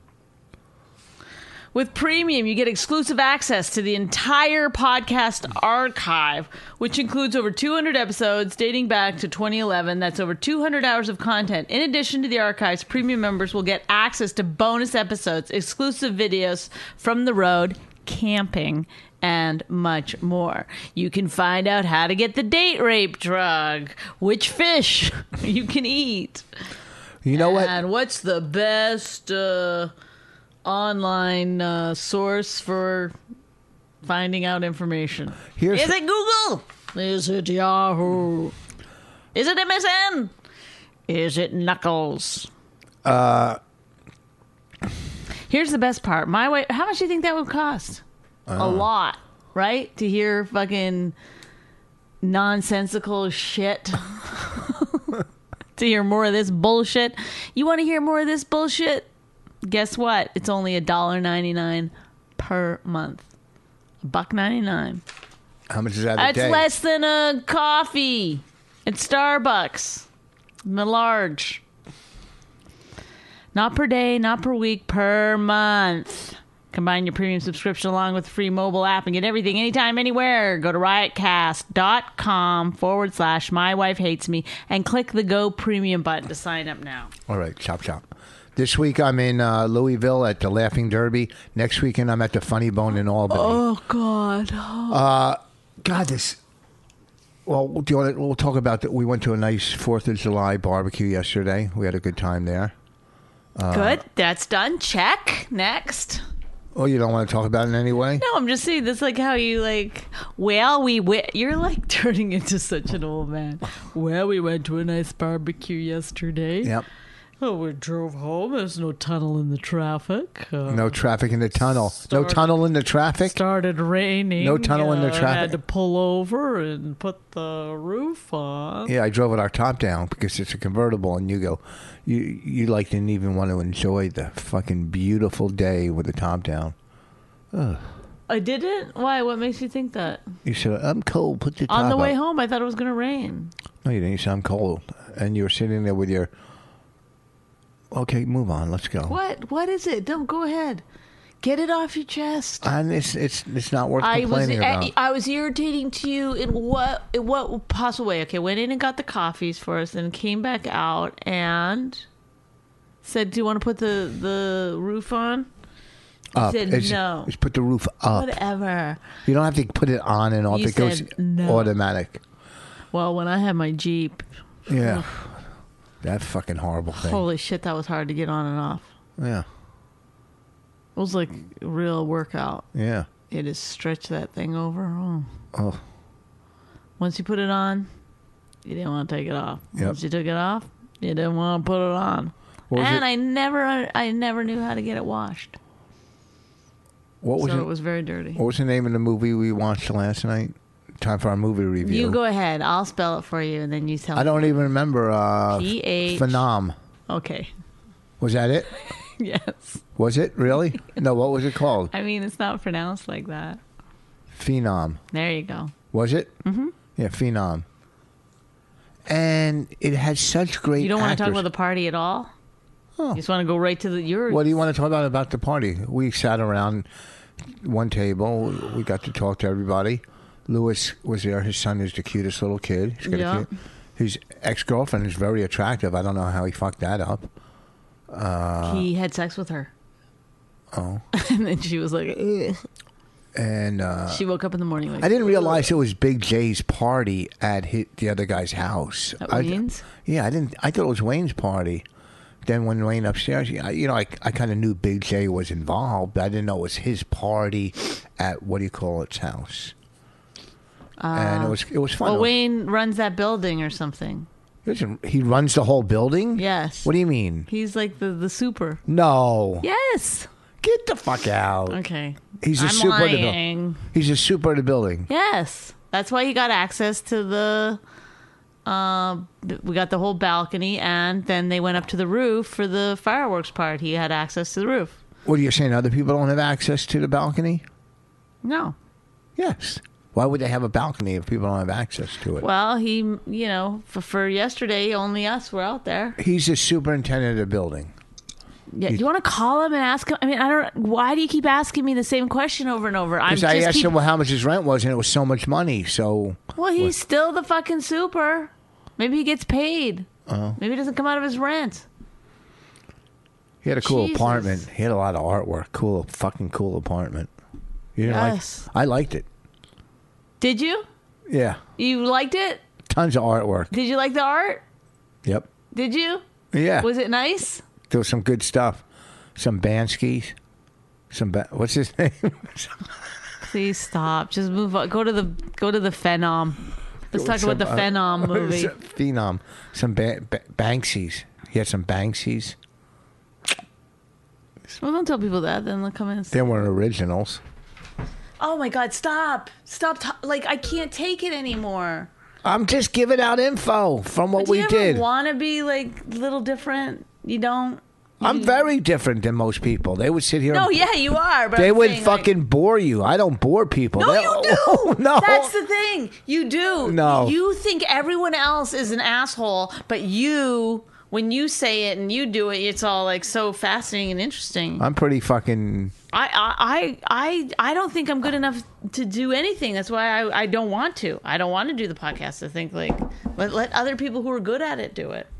With Premium, you get exclusive access to the entire podcast archive, which includes over two hundred episodes dating back to twenty eleven. That's over two hundred hours of content. In addition to the archives, Premium members will get access to bonus episodes, exclusive videos from the road, camping, and much more. You can find out how to get the date rape drug, which fish you can eat. You know what? And what's the best uh, online uh, source for finding out information? Here's Is it Google? Is it Yahoo? Is it M S N? Is it Knuckles? Uh, Here's the best part. My way. How much do you think that would cost? A lot, right? To hear fucking nonsensical shit. To hear more of this bullshit. You want to hear more of this bullshit? Guess what? It's only a dollar ninety nine per month. A buck ninety nine. How much is that a That's day? less than a coffee at Starbucks. The large. Not per day, not per week, per month. Combine your premium subscription along with the free mobile app and get everything anytime, anywhere. Go to riotcast.com forward slash my wife hates me and click the Go Premium button to sign up now. All right, chop chop. This week I'm in uh, Louisville at the Laughing Derby. Next weekend I'm at the Funny Bone in Albany. Oh, God. Uh, God, this. Well, do you want to, we'll talk about that. We went to a nice Fourth of July barbecue yesterday. We had a good time there. Uh, Good. That's done. Check. Next. Oh, you don't want to talk about it in any way? No, I'm just saying that's like how you like. Well, we went. You're like turning into such an old man. Well, we went to a nice barbecue yesterday. Yep. Oh, we drove home. There's no tunnel in the traffic. Uh, No traffic in the tunnel. Start- no tunnel in the traffic? Started raining. No tunnel in the Uh, traffic? Had to pull over and put the roof on. Yeah, I drove with our top down because it's a convertible, and you go, you you like didn't even want to enjoy the fucking beautiful day with the top down. Ugh. I didn't. Why? What makes you think that? You said, I'm cold, put the top On the way up. home, I thought it was going to rain. No, you didn't. You said, I'm cold. And you were sitting there with your, okay, move on, let's go. What? What is it? Don't go ahead. Get it off your chest. And it's it's it's not worth I was complaining about. I, I was irritating to you in what in what possible way? Okay, went in and got the coffees for us, and came back out and said, "Do you want to put the the roof on?" I Up. said It's- no. Just put the roof up. Whatever. You don't have to put it on and off. You It goes said no. automatic. Well, when I had my Jeep, Yeah. That fucking horrible thing. holy shit, that was hard to get on and off. Yeah. It was like a real workout. Yeah. You had to stretch that thing over. Oh. Oh. Once you put it on, you didn't want to take it off. Yep. Once you took it off, you didn't want to put it on. What was And it? I never, I never knew how to get it washed. What was so it? it was very dirty. What was the name of the movie we watched last night? Time for our movie review. You go ahead. I'll spell it for you, and then you tell I me. don't even remember. Uh, P H Phenom. Okay. Was that it? Yes. Was it really? No, what was it called? I mean, it's not pronounced like that. Phenom. There you go. Was it? Mm-hmm. Yeah, Phenom. And it had such great You don't want to talk actors. about the party at all? Oh. You just want to go right to the... Your, What do you want to talk about about the party? We sat around one table. We got to talk to everybody. Lewis was there. His son is the cutest little kid. He's got Yeah. a kid. His ex-girlfriend is very attractive. I don't know how he fucked that up. Uh, he had sex with her. Oh. And then she was like... Ugh. And uh, She woke up in the morning like... I didn't realize it was Big J's party at his, the other guy's house. At I- Wayne's? Yeah, I didn't. I thought it was Wayne's party. Then when Wayne upstairs, I, you know, I, I kind of knew Big J was involved, but I didn't know it was his party at what do you call its house. and it was it was fun. Well, Wayne runs that building or something. Listen, he runs the whole building. Yes. What do you mean? He's like the, the super. No. Yes. Get the fuck out. Okay. He's a I'm super of the lying. building. He's a super of the building. Yes. That's why he got access to the... Uh, we got the whole balcony, and then they went up to the roof for the fireworks part. He had access to the roof. What are you saying? Other people don't have access to the balcony? No. Yes. Why would they have a balcony if people don't have access to it? Well, he, you know, for, for yesterday, only us were out there. He's the superintendent of the building. Yeah, do you want to call him and ask him? I mean, I don't. Why do you keep asking me the same question over and over? I'm Because I just asked keep, him well, how much his rent was, and it was so much money. So Well, he's still the fucking super. Maybe he gets paid. uh, Maybe it doesn't come out of his rent. he had a cool Jesus. apartment. He had a lot of artwork. Cool, fucking cool apartment. You didn't Yes. like? I liked it. Did you? Yeah, You liked it? tons of artwork. Did you like the art? Yep. Did you? Yeah. Was it nice? There was some good stuff. Some Banskis. Some ba- what's his name? Please stop. Just move on. Go to the go to the Phenom. Let's talk about the Some, uh, Phenom movie. Phenom. Some ba- ba- Banksies. He had some Banksies. Well, don't tell people that. Then they'll come in and say, They weren't originals. "Oh my God, stop! Stop! T- like I can't take it anymore." I'm just giving out info from what Do we you ever did. want to be like a little different? You don't. I'm very different than most people. They would sit here. No, and, yeah, you are. But They I'm would saying, fucking Like, bore you. I don't bore people. no, They- you do. Oh, no. That's the thing. You do. No. You think everyone else is an asshole, but you, when you say it and you do it, it's all like so fascinating and interesting. I'm pretty fucking. I, I, I, I I don't think I'm good enough to do anything. That's why I, I don't want to. I don't want to do the podcast. I think like let let other people who are good at it do it.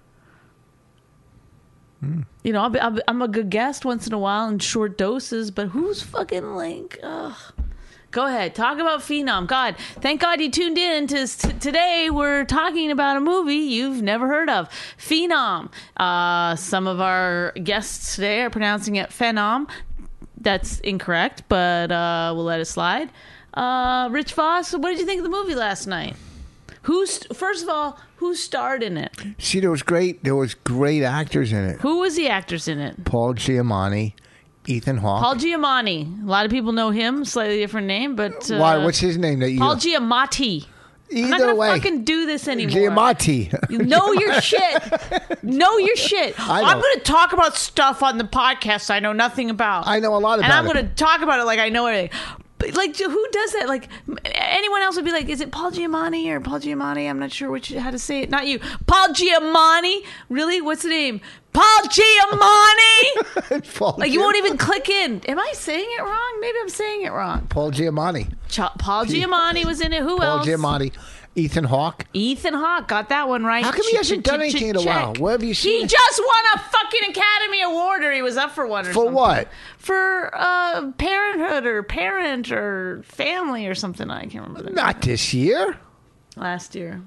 Hmm. You know, I'll be, I'll be, I'm a good guest once in a while in short doses, but who's fucking like, ugh. Go ahead, talk about Phenom. God, thank God you tuned in to t- today. We're talking about a movie you've never heard of, Phenom. Uh, some of our guests today are pronouncing it Phenom. That's incorrect, but uh, we'll let it slide. Uh, Rich Voss, what did you think of the movie last night? Who's first of all, who starred in it? See, there was great. There was great actors in it. Who was the actors in it? Paul Giamatti, Ethan Hawke. Paul Giamatti. A lot of people know him, slightly different name, but uh, Why? What's his name? That you? Paul Giamatti. I'm not Either gonna way, fucking do this anymore. Giamatti. Know your shit. Know your shit. I know. I'm going to talk about stuff on the podcast I know nothing about. I know a lot and about I'm it. going to talk about it like I know everything. But like, who does that? Like, anyone else would be like, is it Paul Giamatti or Paul Giamatti? I'm not sure which how to say it. Not you. Paul Giamatti? Really? What's the name? Paul Giamatti? Paul Like, you Giam- won't even click in. Am I saying it wrong? Maybe I'm saying it wrong. Paul Giamatti. Ch- Paul Giamatti was in it. Who Paul else? Giamatti. Ethan Hawke. Ethan Hawke got that one right. How come he Ch- hasn't ch- done ch- anything in a while? check. Where have you seen He him? just won a fucking Academy Award, or he was up for one, or For something. what? For uh, Parenthood, or Parent, or Family, or something. I can't remember. The Not this year. last year.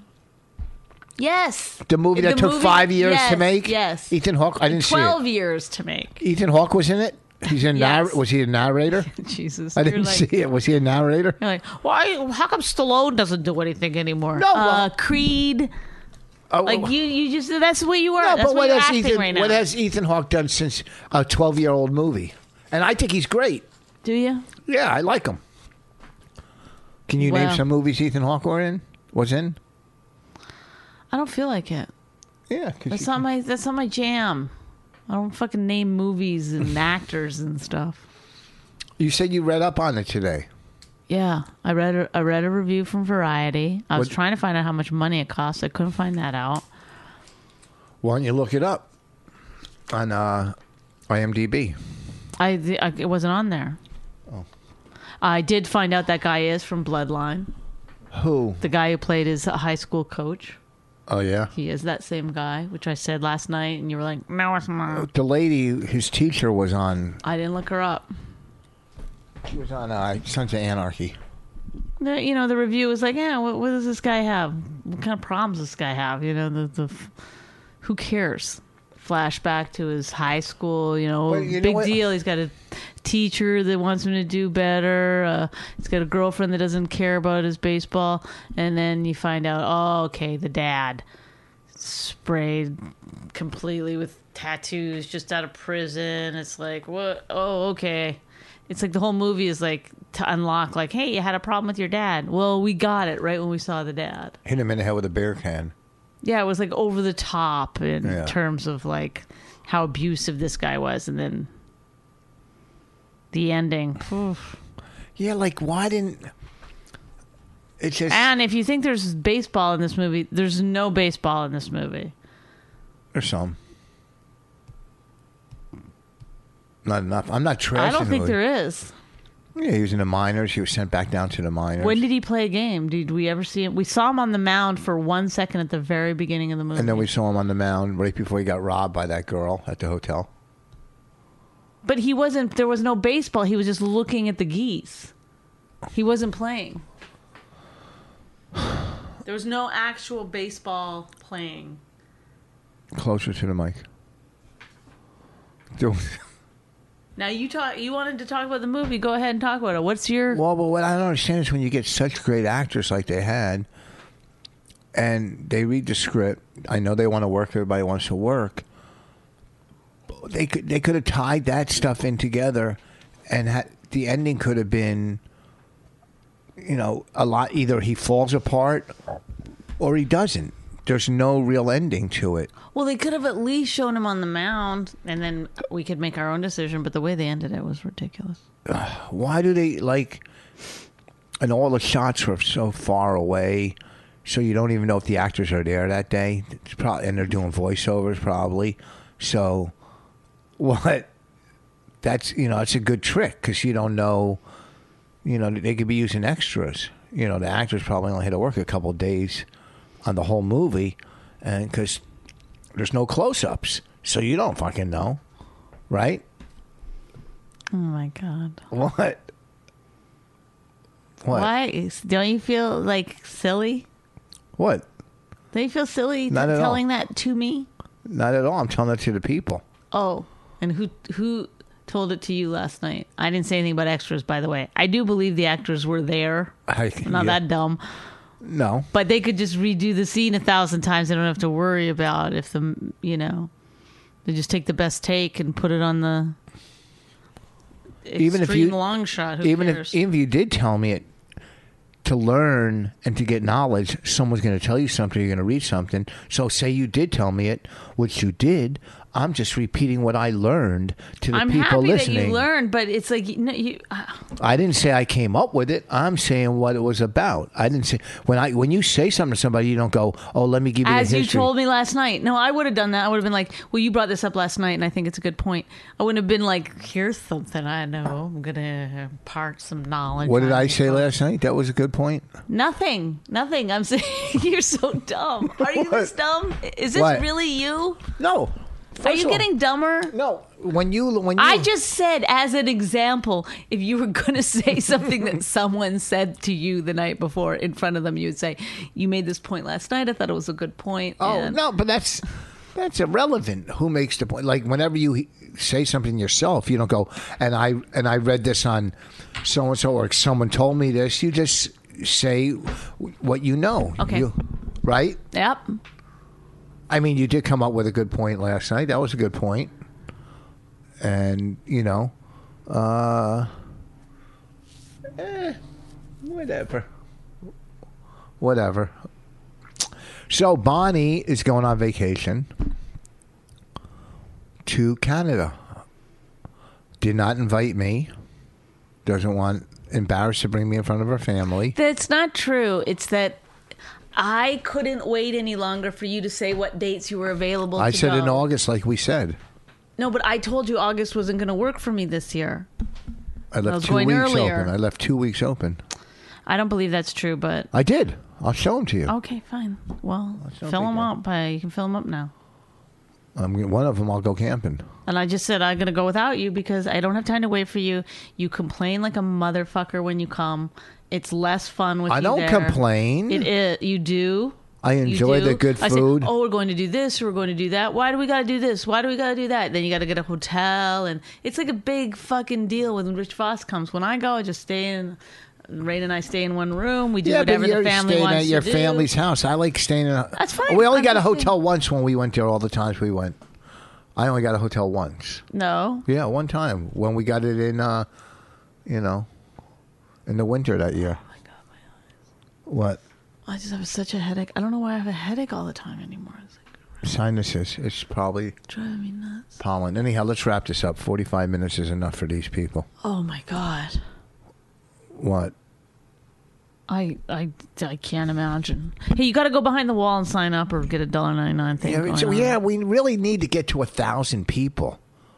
Yes, The movie that took five years yes, to make. Yes, Ethan Hawke. I didn't see twelve it. years to make. Ethan Hawke was in it. He's a narr- Yes. Was he a narrator? Jesus, I you're didn't like, see it. Was he a narrator? You're like, why? How come Stallone doesn't do anything anymore? No, uh, well- Creed. Oh, Like you, you just that's the way you are. No, that's but what what you're has acting Ethan? right now. What has Ethan Hawke done since a twelve-year-old movie? And I think he's great. Do you? Yeah, I like him. Can you Well- name some movies Ethan Hawke were in? Was in? I don't feel like it. Yeah, 'cause That's you- not my. That's not my jam. I don't fucking name movies and actors and stuff. You said you read up on it today. Yeah, I read a, I read a review from Variety. I was What- trying to find out how much money it costs. I couldn't find that out. Why don't you look it up on uh, IMDb? I, I it wasn't on there. Oh. I did find out that guy is from Bloodline. Who? The guy who played his high school coach. Oh, yeah? He is that same guy, which I said last night, and you were like, "No, it's not." The lady, his teacher was on, I didn't look her up. she was on uh, Sons of Anarchy. The, you know, the review was like, "Yeah, what, what does this guy have? What kind of problems does this guy have?" You know, the the who cares? Flashback to his high school, you know, Well, you know big what? deal. He's got a teacher that wants him to do better. Uh, he's got a girlfriend that doesn't care about his baseball. And then you find out, oh, okay, the dad sprayed completely with tattoos just out of prison. It's like, what? Oh, okay. It's like the whole movie is like to unlock, like, hey, you had a problem with your dad. Well, we got it right when we saw the dad. Hit him in the head with a beer can. Yeah, it was like over the top in Yeah. terms of like how abusive this guy was, and then the ending. Oof. Yeah, like, why didn't... It's just... And if you think there's baseball in this movie, there's no baseball in this movie. There's some. Not enough. I'm not trashing I don't think Louis. there is. Yeah, he was in the minors. He was sent back down to the minors. When did he play a game? Did we ever see him? We saw him on the mound for one second at the very beginning of the movie. And then we saw him on the mound right before he got robbed by that girl at the hotel. But he wasn't, there was no baseball. He was just looking at the geese. He wasn't playing. There was no actual baseball playing. Closer to the mic. Dude. Now you talk. You wanted to talk about the movie. Go ahead and talk about it. What's your? Well, but what I don't understand is when you get such great actors like they had, and they read the script. I know they want to work. Everybody wants to work. They could they could have tied that stuff in together, and had, the ending could have been, you know, a lot. Either he falls apart, or he doesn't. There's no real ending to it. Well, they could have at least shown him on the mound, and then we could make our own decision. But the way they ended it was ridiculous. Why do they like? And all the shots were so far away, so you don't even know if the actors are there that day. It's probably, and they're doing voiceovers probably. So, what? That's you know, it's a good trick because you don't know. You know, they could be using extras. You know, the actors probably only had to work a couple of days on the whole movie, and because there's no close-ups, so you don't fucking know, right? Oh my god! What? What? Why don't you feel like silly? What? Don't you feel silly Not at all. telling that to me? Not at all. I'm telling it to the people. Oh, and who who told it to you last night? I didn't say anything about extras, by the way. I do believe the actors were there. I, I'm not yeah. that dumb. No. But they could just redo the scene a thousand times. They don't have to worry about if the, you know, they just take the best take and put it on the Even if extreme you- long shot. Who Even cares? if even if you did tell me it, to learn and to get knowledge, someone's going to tell you something. You're going to read something. So say you did tell me it, which you did. I'm just repeating what I learned to the I'm people happy listening. that you learned, but it's like you, know, you uh, I didn't say I came up with it. I'm saying what it was about. I didn't say when I when you say something to somebody, you don't go, "Oh, let me give you as the you history." told me last night. No, I would have done that. I would have been like, "Well, you brought this up last night, and I think it's a good point." I wouldn't have been like, "Here's something I know. I'm gonna impart some knowledge." What did on I you." say last night? That was a good point. Nothing. Nothing. I'm saying you're so dumb. Are you this What? dumb? Is this What? really you? No. Are First you of all- getting dumber? No. When you when you I just said, as an example, if you were going to say something that someone said to you the night before in front of them, you would say, "You made this point last night. I thought it was a good point." Oh and- no, but that's that's irrelevant. Who makes the point? Like whenever you he- say something yourself, you don't go and I and I read this on so and so or someone told me this. You just say what you know. Okay. You, right? Yep. I mean, you did come up with a good point last night. That was a good point. And you know, uh, eh, whatever, whatever. So Bonnie is going on vacation to Canada. Did not invite me. Doesn't want embarrassed to bring me in front of her family. That's not true. It's that I couldn't wait any longer for you to say what dates you were available I to said go. in August, like we said. No, but I told you August wasn't going to work for me this year. I left was two going weeks earlier. open. I left two weeks open. I don't believe that's true, but I did. I'll show them to you. okay, fine. Well, don't fill think them that- up. Uh, you can fill them up now. I'm, one of them, I'll go camping. And I just said I'm going to go without you because I don't have time to wait for you. You complain like a motherfucker when you come. It's less fun with I you don't there. complain. It is. You do. I You enjoy do. the good I say, food. oh, we're going to do this or we're going to do that. Why do we got to do this? Why do we got to do that? Then you got to get a hotel. And it's like a big fucking deal when Rich Voss comes. When I go, I just stay in. Rain and I stay in one room. We do yeah, whatever but you're the family staying wants at your to do. family's house. I like staying in a... That's fine. We only I'm got a just saying- hotel once when we went there all the times we went. I only got a hotel once. No. Yeah, one time when we got it in, uh, you know, in the winter that year. Oh my God, my eyes. What? I just have such a headache. I don't know why I have a headache all the time anymore. It's like Sinuses. It's probably driving me nuts. pollen. Anyhow, let's wrap this up. forty-five minutes is enough for these people. Oh my God. What? I, I, I can't imagine. Hey, you got to go behind the wall and sign up or get a dollar ninety nine thing. Yeah, going so, on. yeah, we really need to get to a thousand people.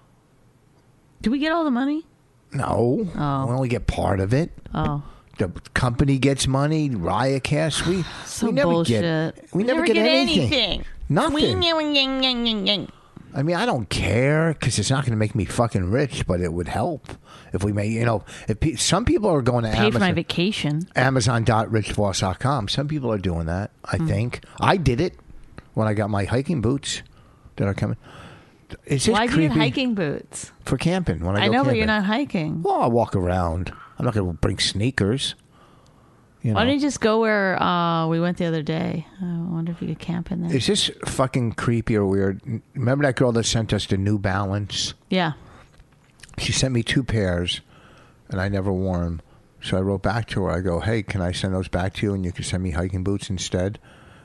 Do we get all the money? No, Oh. we only get part of it. Oh, The company gets money. Riotcast, we so we never bullshit. get we never, get, anything. Nothing. anything. I mean, I don't care because it's not going to make me fucking rich, but it would help if we made, you know, if pe- some people are going to Pay for my Amazon, vacation. Amazon dot rich voss dot com. Some people are doing that, I Hmm. think. I did it when I got my hiking boots that are coming. Is this Why do creepy? you have hiking boots? For camping. When I, I go know, camping. but you're not hiking. Well, I'll walk around. I'm not going to bring sneakers. You know. Why don't you just go where uh, we went the other day? I wonder if you could camp in there. Is this fucking creepy or weird? Remember that girl that sent us the New Balance? Yeah. She sent me two pairs, and I never wore them. So I wrote back to her. I go, hey, can I send those back to you, and you can send me hiking boots instead?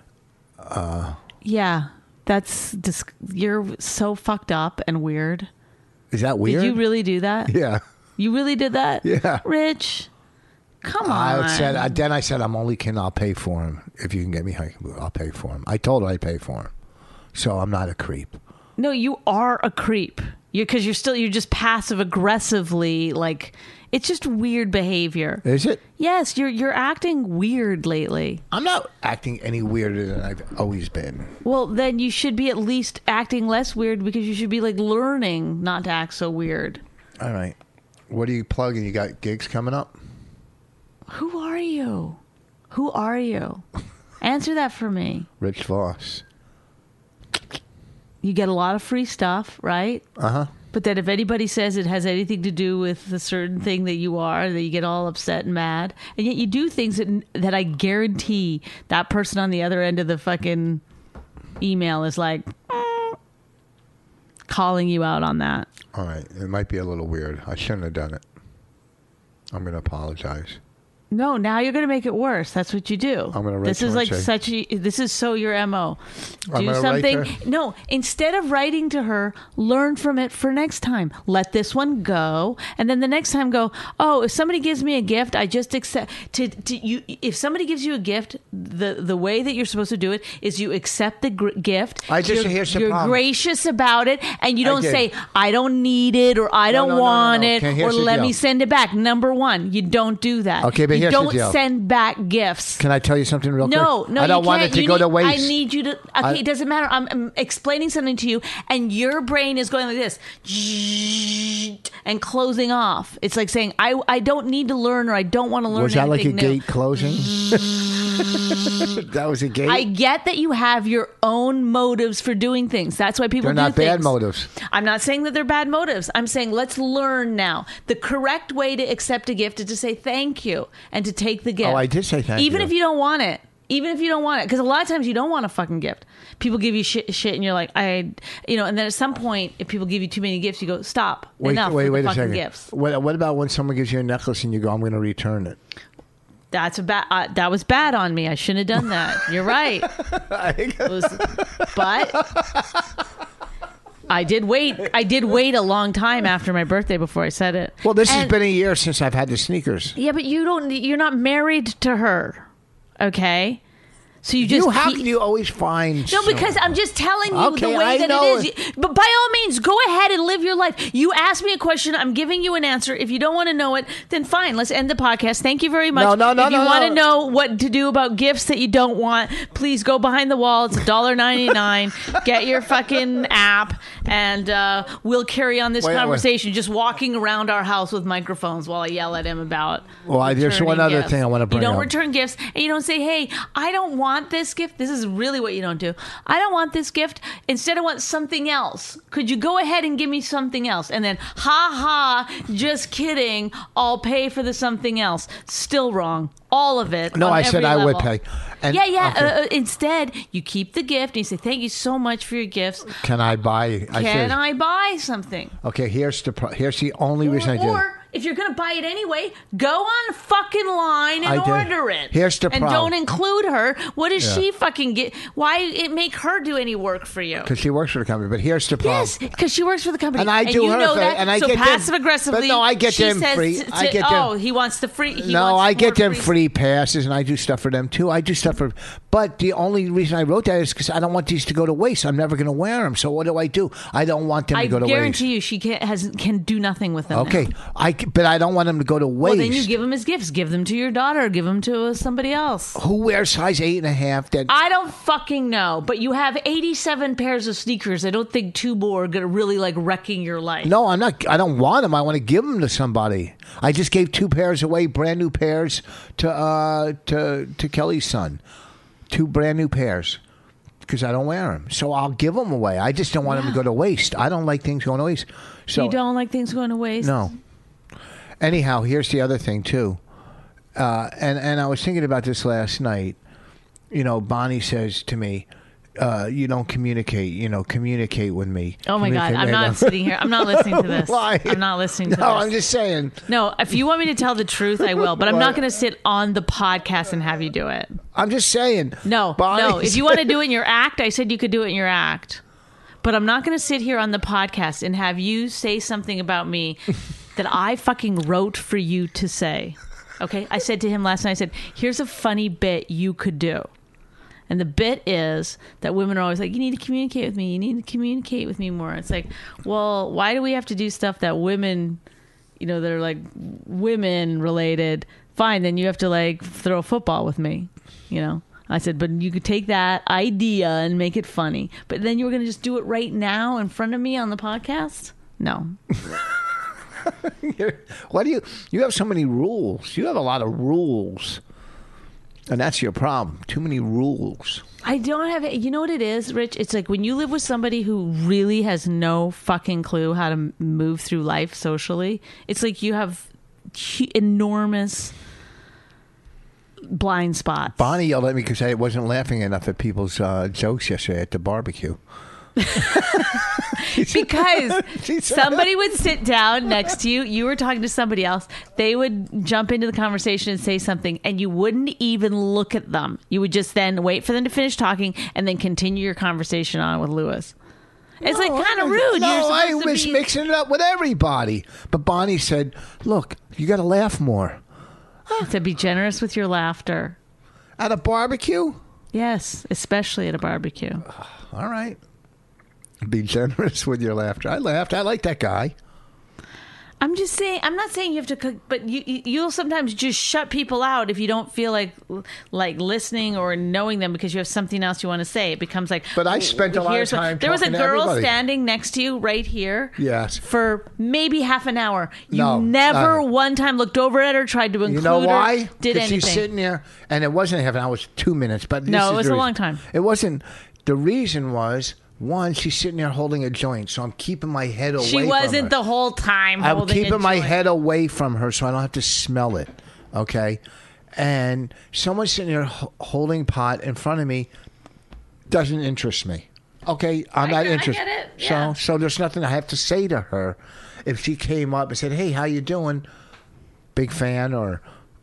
Yeah. That's dis- you're so fucked up and weird. Is that weird? Did you really do that? Yeah. You really did that? Yeah. Rich, come on. I said. I, then I said, I'm only kidding. I'll pay for them if you can get me hiking boots. I'll pay for them. I told her I'd pay for them. So I'm not a creep. No, you are a creep. You because you're still you're just passive aggressively like it's just weird behavior. Is it? Yes, you're you're acting weird lately. I'm not acting any weirder than I've always been. Well, then you should be at least acting less weird because you should be like learning not to act so weird. All right. What are you plugging? You got gigs coming up? Who are you? Who are you? Answer that for me. Rich Voss. You get a lot of free stuff, right? Uh huh. But that if anybody says it has anything to do with a certain thing that you are, that you get all upset and mad. And yet you do things that, that I guarantee that person on the other end of the fucking email is like "Mm," calling you out on that. All right. It might be a little weird. I shouldn't have done it. I'm going to apologize. No, now you're going to make it worse. That's what you do. I'm gonna write This to is her and like say- such a, this is so your M O. I'm Do gonna write something. to her. No, instead of writing to her, learn from it for next time. Let this one go. And then the next time go, oh, if somebody gives me a gift, I just accept to, to you. If somebody gives you a gift, the, the way that you're supposed to do it is you accept the gr- gift. I just- you're, here's the you're problem. gracious about it. And you I don't did. say, I don't need it or I No, don't no, no, no, want no. it Okay, or here's the let me deal. send it back. Number one, you don't do that. Okay, but you here's the don't deal. send back gifts. Can I tell you something real No, quick? no, I don't you want can't. it to You go need, to waste. I need you to. Okay, I- it doesn't matter. I'm, I'm explaining something to you, and your brain is going like this and closing off. It's like saying, "I I don't need to learn, or I don't want to learn." Was that like a anything new. gate closing? That was a gate? I get that you have your own motives for doing things. That's why people They're do not bad things. motives. I'm not saying that they're bad motives. I'm saying let's learn now. The correct way to accept a gift is to say thank you and to take the gift. Oh, I did say thank Even you. if you don't want it. Even if you don't want it. Because a lot of times you don't want a fucking gift. People give you shit, shit and you're like, I, you know, and then at some point, if people give you too many gifts, you go, stop. Wait, Enough wait, with wait the a fucking second. gifts. What, what about when someone gives you a necklace and you go, I'm going to return it? That's a bad. Uh, that was bad on me. I shouldn't have done that. You're right. It was, but I did wait. I did wait a long time after my birthday before I said it. Well, this has And- been a year since I've had the sneakers. Yeah, but you don't. You're not married to her, okay? So you just You, how keep- can you always find? No, because some- I'm just telling you Okay, the way I that know it is. But by all means, go ahead and live your life. You asked me a question. I'm giving you an answer. If you don't want to know it, then fine. Let's end the podcast. Thank you very much. No, no, no, If you no, want no. to know what to do about gifts that you don't want, please go behind the wall. It's one dollar ninety-nine. Get your fucking app, and uh, we'll carry on this Wait, wait. conversation. Just walking around our house with microphones while I yell at him about. Well, I- there's one returning other gifts. thing I wanna bring You don't up. return gifts, and you don't say, "Hey, I don't want this gift." This is really what you don't do. I don't want this gift. Instead, I want something else. Could you go ahead and give me something else? And then, ha ha, just kidding. I'll pay for the something else. Still wrong. All of it. No, on I said every I would level. pay. And- yeah, yeah. okay. Uh, uh, instead, you keep the gift and you say, "Thank you so much for your gifts. Can I buy? I Can said, I buy something?" Okay, here's the pro- here's the only reason I did. it. Or if you're going to buy it anyway, go on fucking line and I did. order it. Here's the and problem. don't include her. What does Yeah. she fucking get? Why it make her do any work for you? Because she works for the company. But here's the problem. Yes, because she works for the company, And I do you her know fa- that. and I so get them- passive aggressively. but no, I get she them says free. to- I get them- Oh, he wants the free. He no, wants I get more them free passes, and I do stuff for them too. I do stuff for, but the only reason I wrote that is because I don't want these to go to waste. I'm never going to wear them. So what do I do? I don't want them I to go to waste. guarantee you, she can has can do nothing with them. Okay, now. I c- but I don't want them to go to waste. Well, then you give them as gifts. Give them to your daughter. Give them to uh, somebody else. Who wears size eight and a half? That I don't fucking know, but you have eighty-seven pairs of sneakers. I don't think two more are gonna really like wrecking your life. no, I'm not. I don't want them. I want to give them to somebody. I just gave two pairs away, brand new pairs to uh to to Kelly's son, two brand new pairs. Because I don't wear them, so I'll give them away. I just don't want them to go to waste. I don't like things going to waste. So You don't like things going to waste? No. Anyhow, here's the other thing too, uh, and and I was thinking about this last night. You know, Bonnie says to me, uh, "You don't communicate. You know, communicate with me." Oh my God, Communicate- I'm not sitting here. I'm not listening to this. Why? I'm not listening to No, this. I'm just saying. No, if you want me to tell the truth, I will, but I'm What? not going to sit on the podcast and have you do it. I'm just saying. No, Bonnie no. If you want to said- do it in your act, I said you could do it in your act. But I'm not going to sit here on the podcast and have you say something about me that I fucking wrote for you to say. Okay? I said to him last night, I said, here's a funny bit you could do. And the bit is that women are always like, you need to communicate with me. You need to communicate with me more. It's like, well, why do we have to do stuff that women, you know, that are like women related? Fine, then you have to like throw a football with me, you know? I said, but you could take that idea and make it funny. But then you were going to just do it right now in front of me on the podcast? No. Why do you? You have so many rules. You have a lot of rules, and that's your problem. Too many rules. I don't have it. You know what it is, Rich? It's like when you live with somebody who really has no fucking clue how to m- move through life socially, it's like you have hu- enormous blind spots. Bonnie yelled at me because I wasn't laughing enough at people's uh, jokes yesterday at the barbecue. Because She said- somebody would sit down next to you, you were talking to somebody else, they would jump into the conversation and say something, and you wouldn't even look at them. You would just then wait for them to finish talking and then continue your conversation on with Lewis. It's like kind of rude. No, You're I supposed to was be- mixing it up with everybody. But Bonnie said, "Look, you got to laugh more to be generous with your laughter. at a barbecue." Yes, especially at a barbecue. All right, be generous with your laughter. I laughed. I like that guy. I'm just saying. I'm not saying you have to cook, but you you- you'll sometimes just shut people out if you don't feel like like listening or knowing them because you have something else you want to say. It becomes like. But I spent a lot of here's what- time There was a talking to girl everybody. standing next to you right here. Yes. For maybe half an hour. You No, never uh, one time looked over at her, tried to include You know her, why? did anything. she's sitting there, and it wasn't half an hour. It was two minutes. But this No, is it was the a reason. long time. It wasn't. The reason was. One, she's sitting there holding a joint, so I'm keeping my head away She from her. wasn't the whole time. I'm holding a keeping my joint. head away from her so I don't have to smell it. Okay? And someone sitting there ho- holding pot in front of me doesn't interest me. Okay? I'm I not get- I interested. get it, yeah. So so there's nothing I have to say to her. If she came up and said, "Hey, how you doing?" Big fan or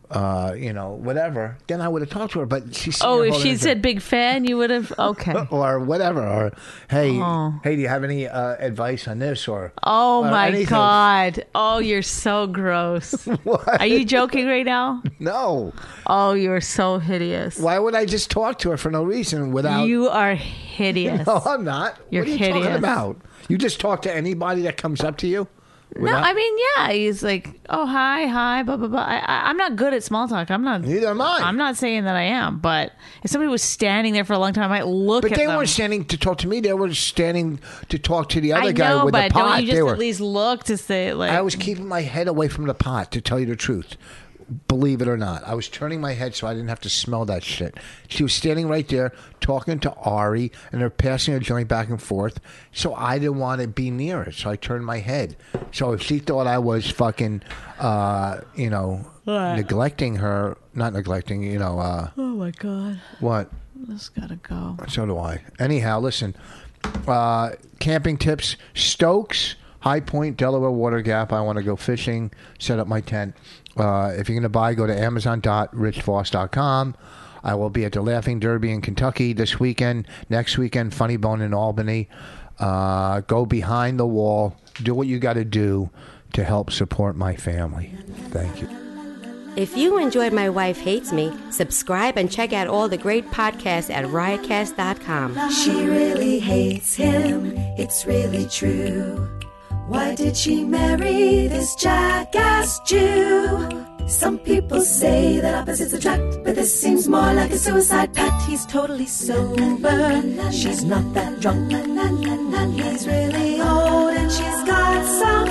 uh, you know, whatever, then I would have talked to her. But she's Oh, if she said big fan, you would have okay. or whatever, or hey, Oh. hey, do you have any uh, advice on this or? Oh or my anything? God! Oh, you're so gross. What? Are you joking right now? No. Oh, you're so hideous. Why would I just talk to her for no reason without? You are hideous. No, I'm not. You're what are you hideous. talking about? You just talk to anybody that comes up to you? No, Without- I mean, yeah, he's like, oh, hi, hi, blah, blah, blah. I, I, I'm not good at small talk. I'm not. Neither am I. I'm not saying that I am, but if somebody was standing there for a long time, I might look But at they them. weren't standing to talk to me. They were standing to talk to the other I guy know, with but the pot. don't you just they were. at least look to say, like, I was keeping my head away from the pot, to tell you the truth. Believe it or not. I was turning my head so I didn't have to smell that shit. She was standing right there talking to Ari, and they're passing a joint back and forth. So I didn't want to be near it, so I turned my head. So if she thought I was fucking, uh, you know, What? neglecting her, not neglecting, you know, uh, oh my God, what? this gotta go. So do I. Anyhow, listen. Uh, camping tips. Stokes, High Point, Delaware Water Gap. I want to go fishing, set up my tent. Uh, if you're going to buy, go to amazon dot rich voss dot com. I will be at the Laughing Derby in Kentucky this weekend. Next weekend, Funny Bone in Albany. Uh, go behind the wall. Do what you got to do to help support my family. Thank you. If you enjoyed My Wife Hates Me, subscribe and check out all the great podcasts at riotcast dot com. She really hates him, it's really true. Why did she marry this jackass Jew? Some people say that opposites attract, but this seems more like a suicide pact. He's totally sober, she's not that drunk. He's really old and she's got some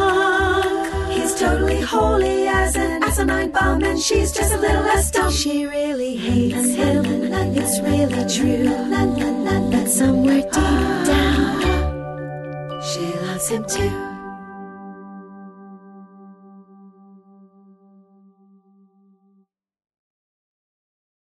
spunk. He's totally holy as an asinine bomb, and she's just a little less dumb. She really hates him, it's really true. But somewhere deep down, she loves him too.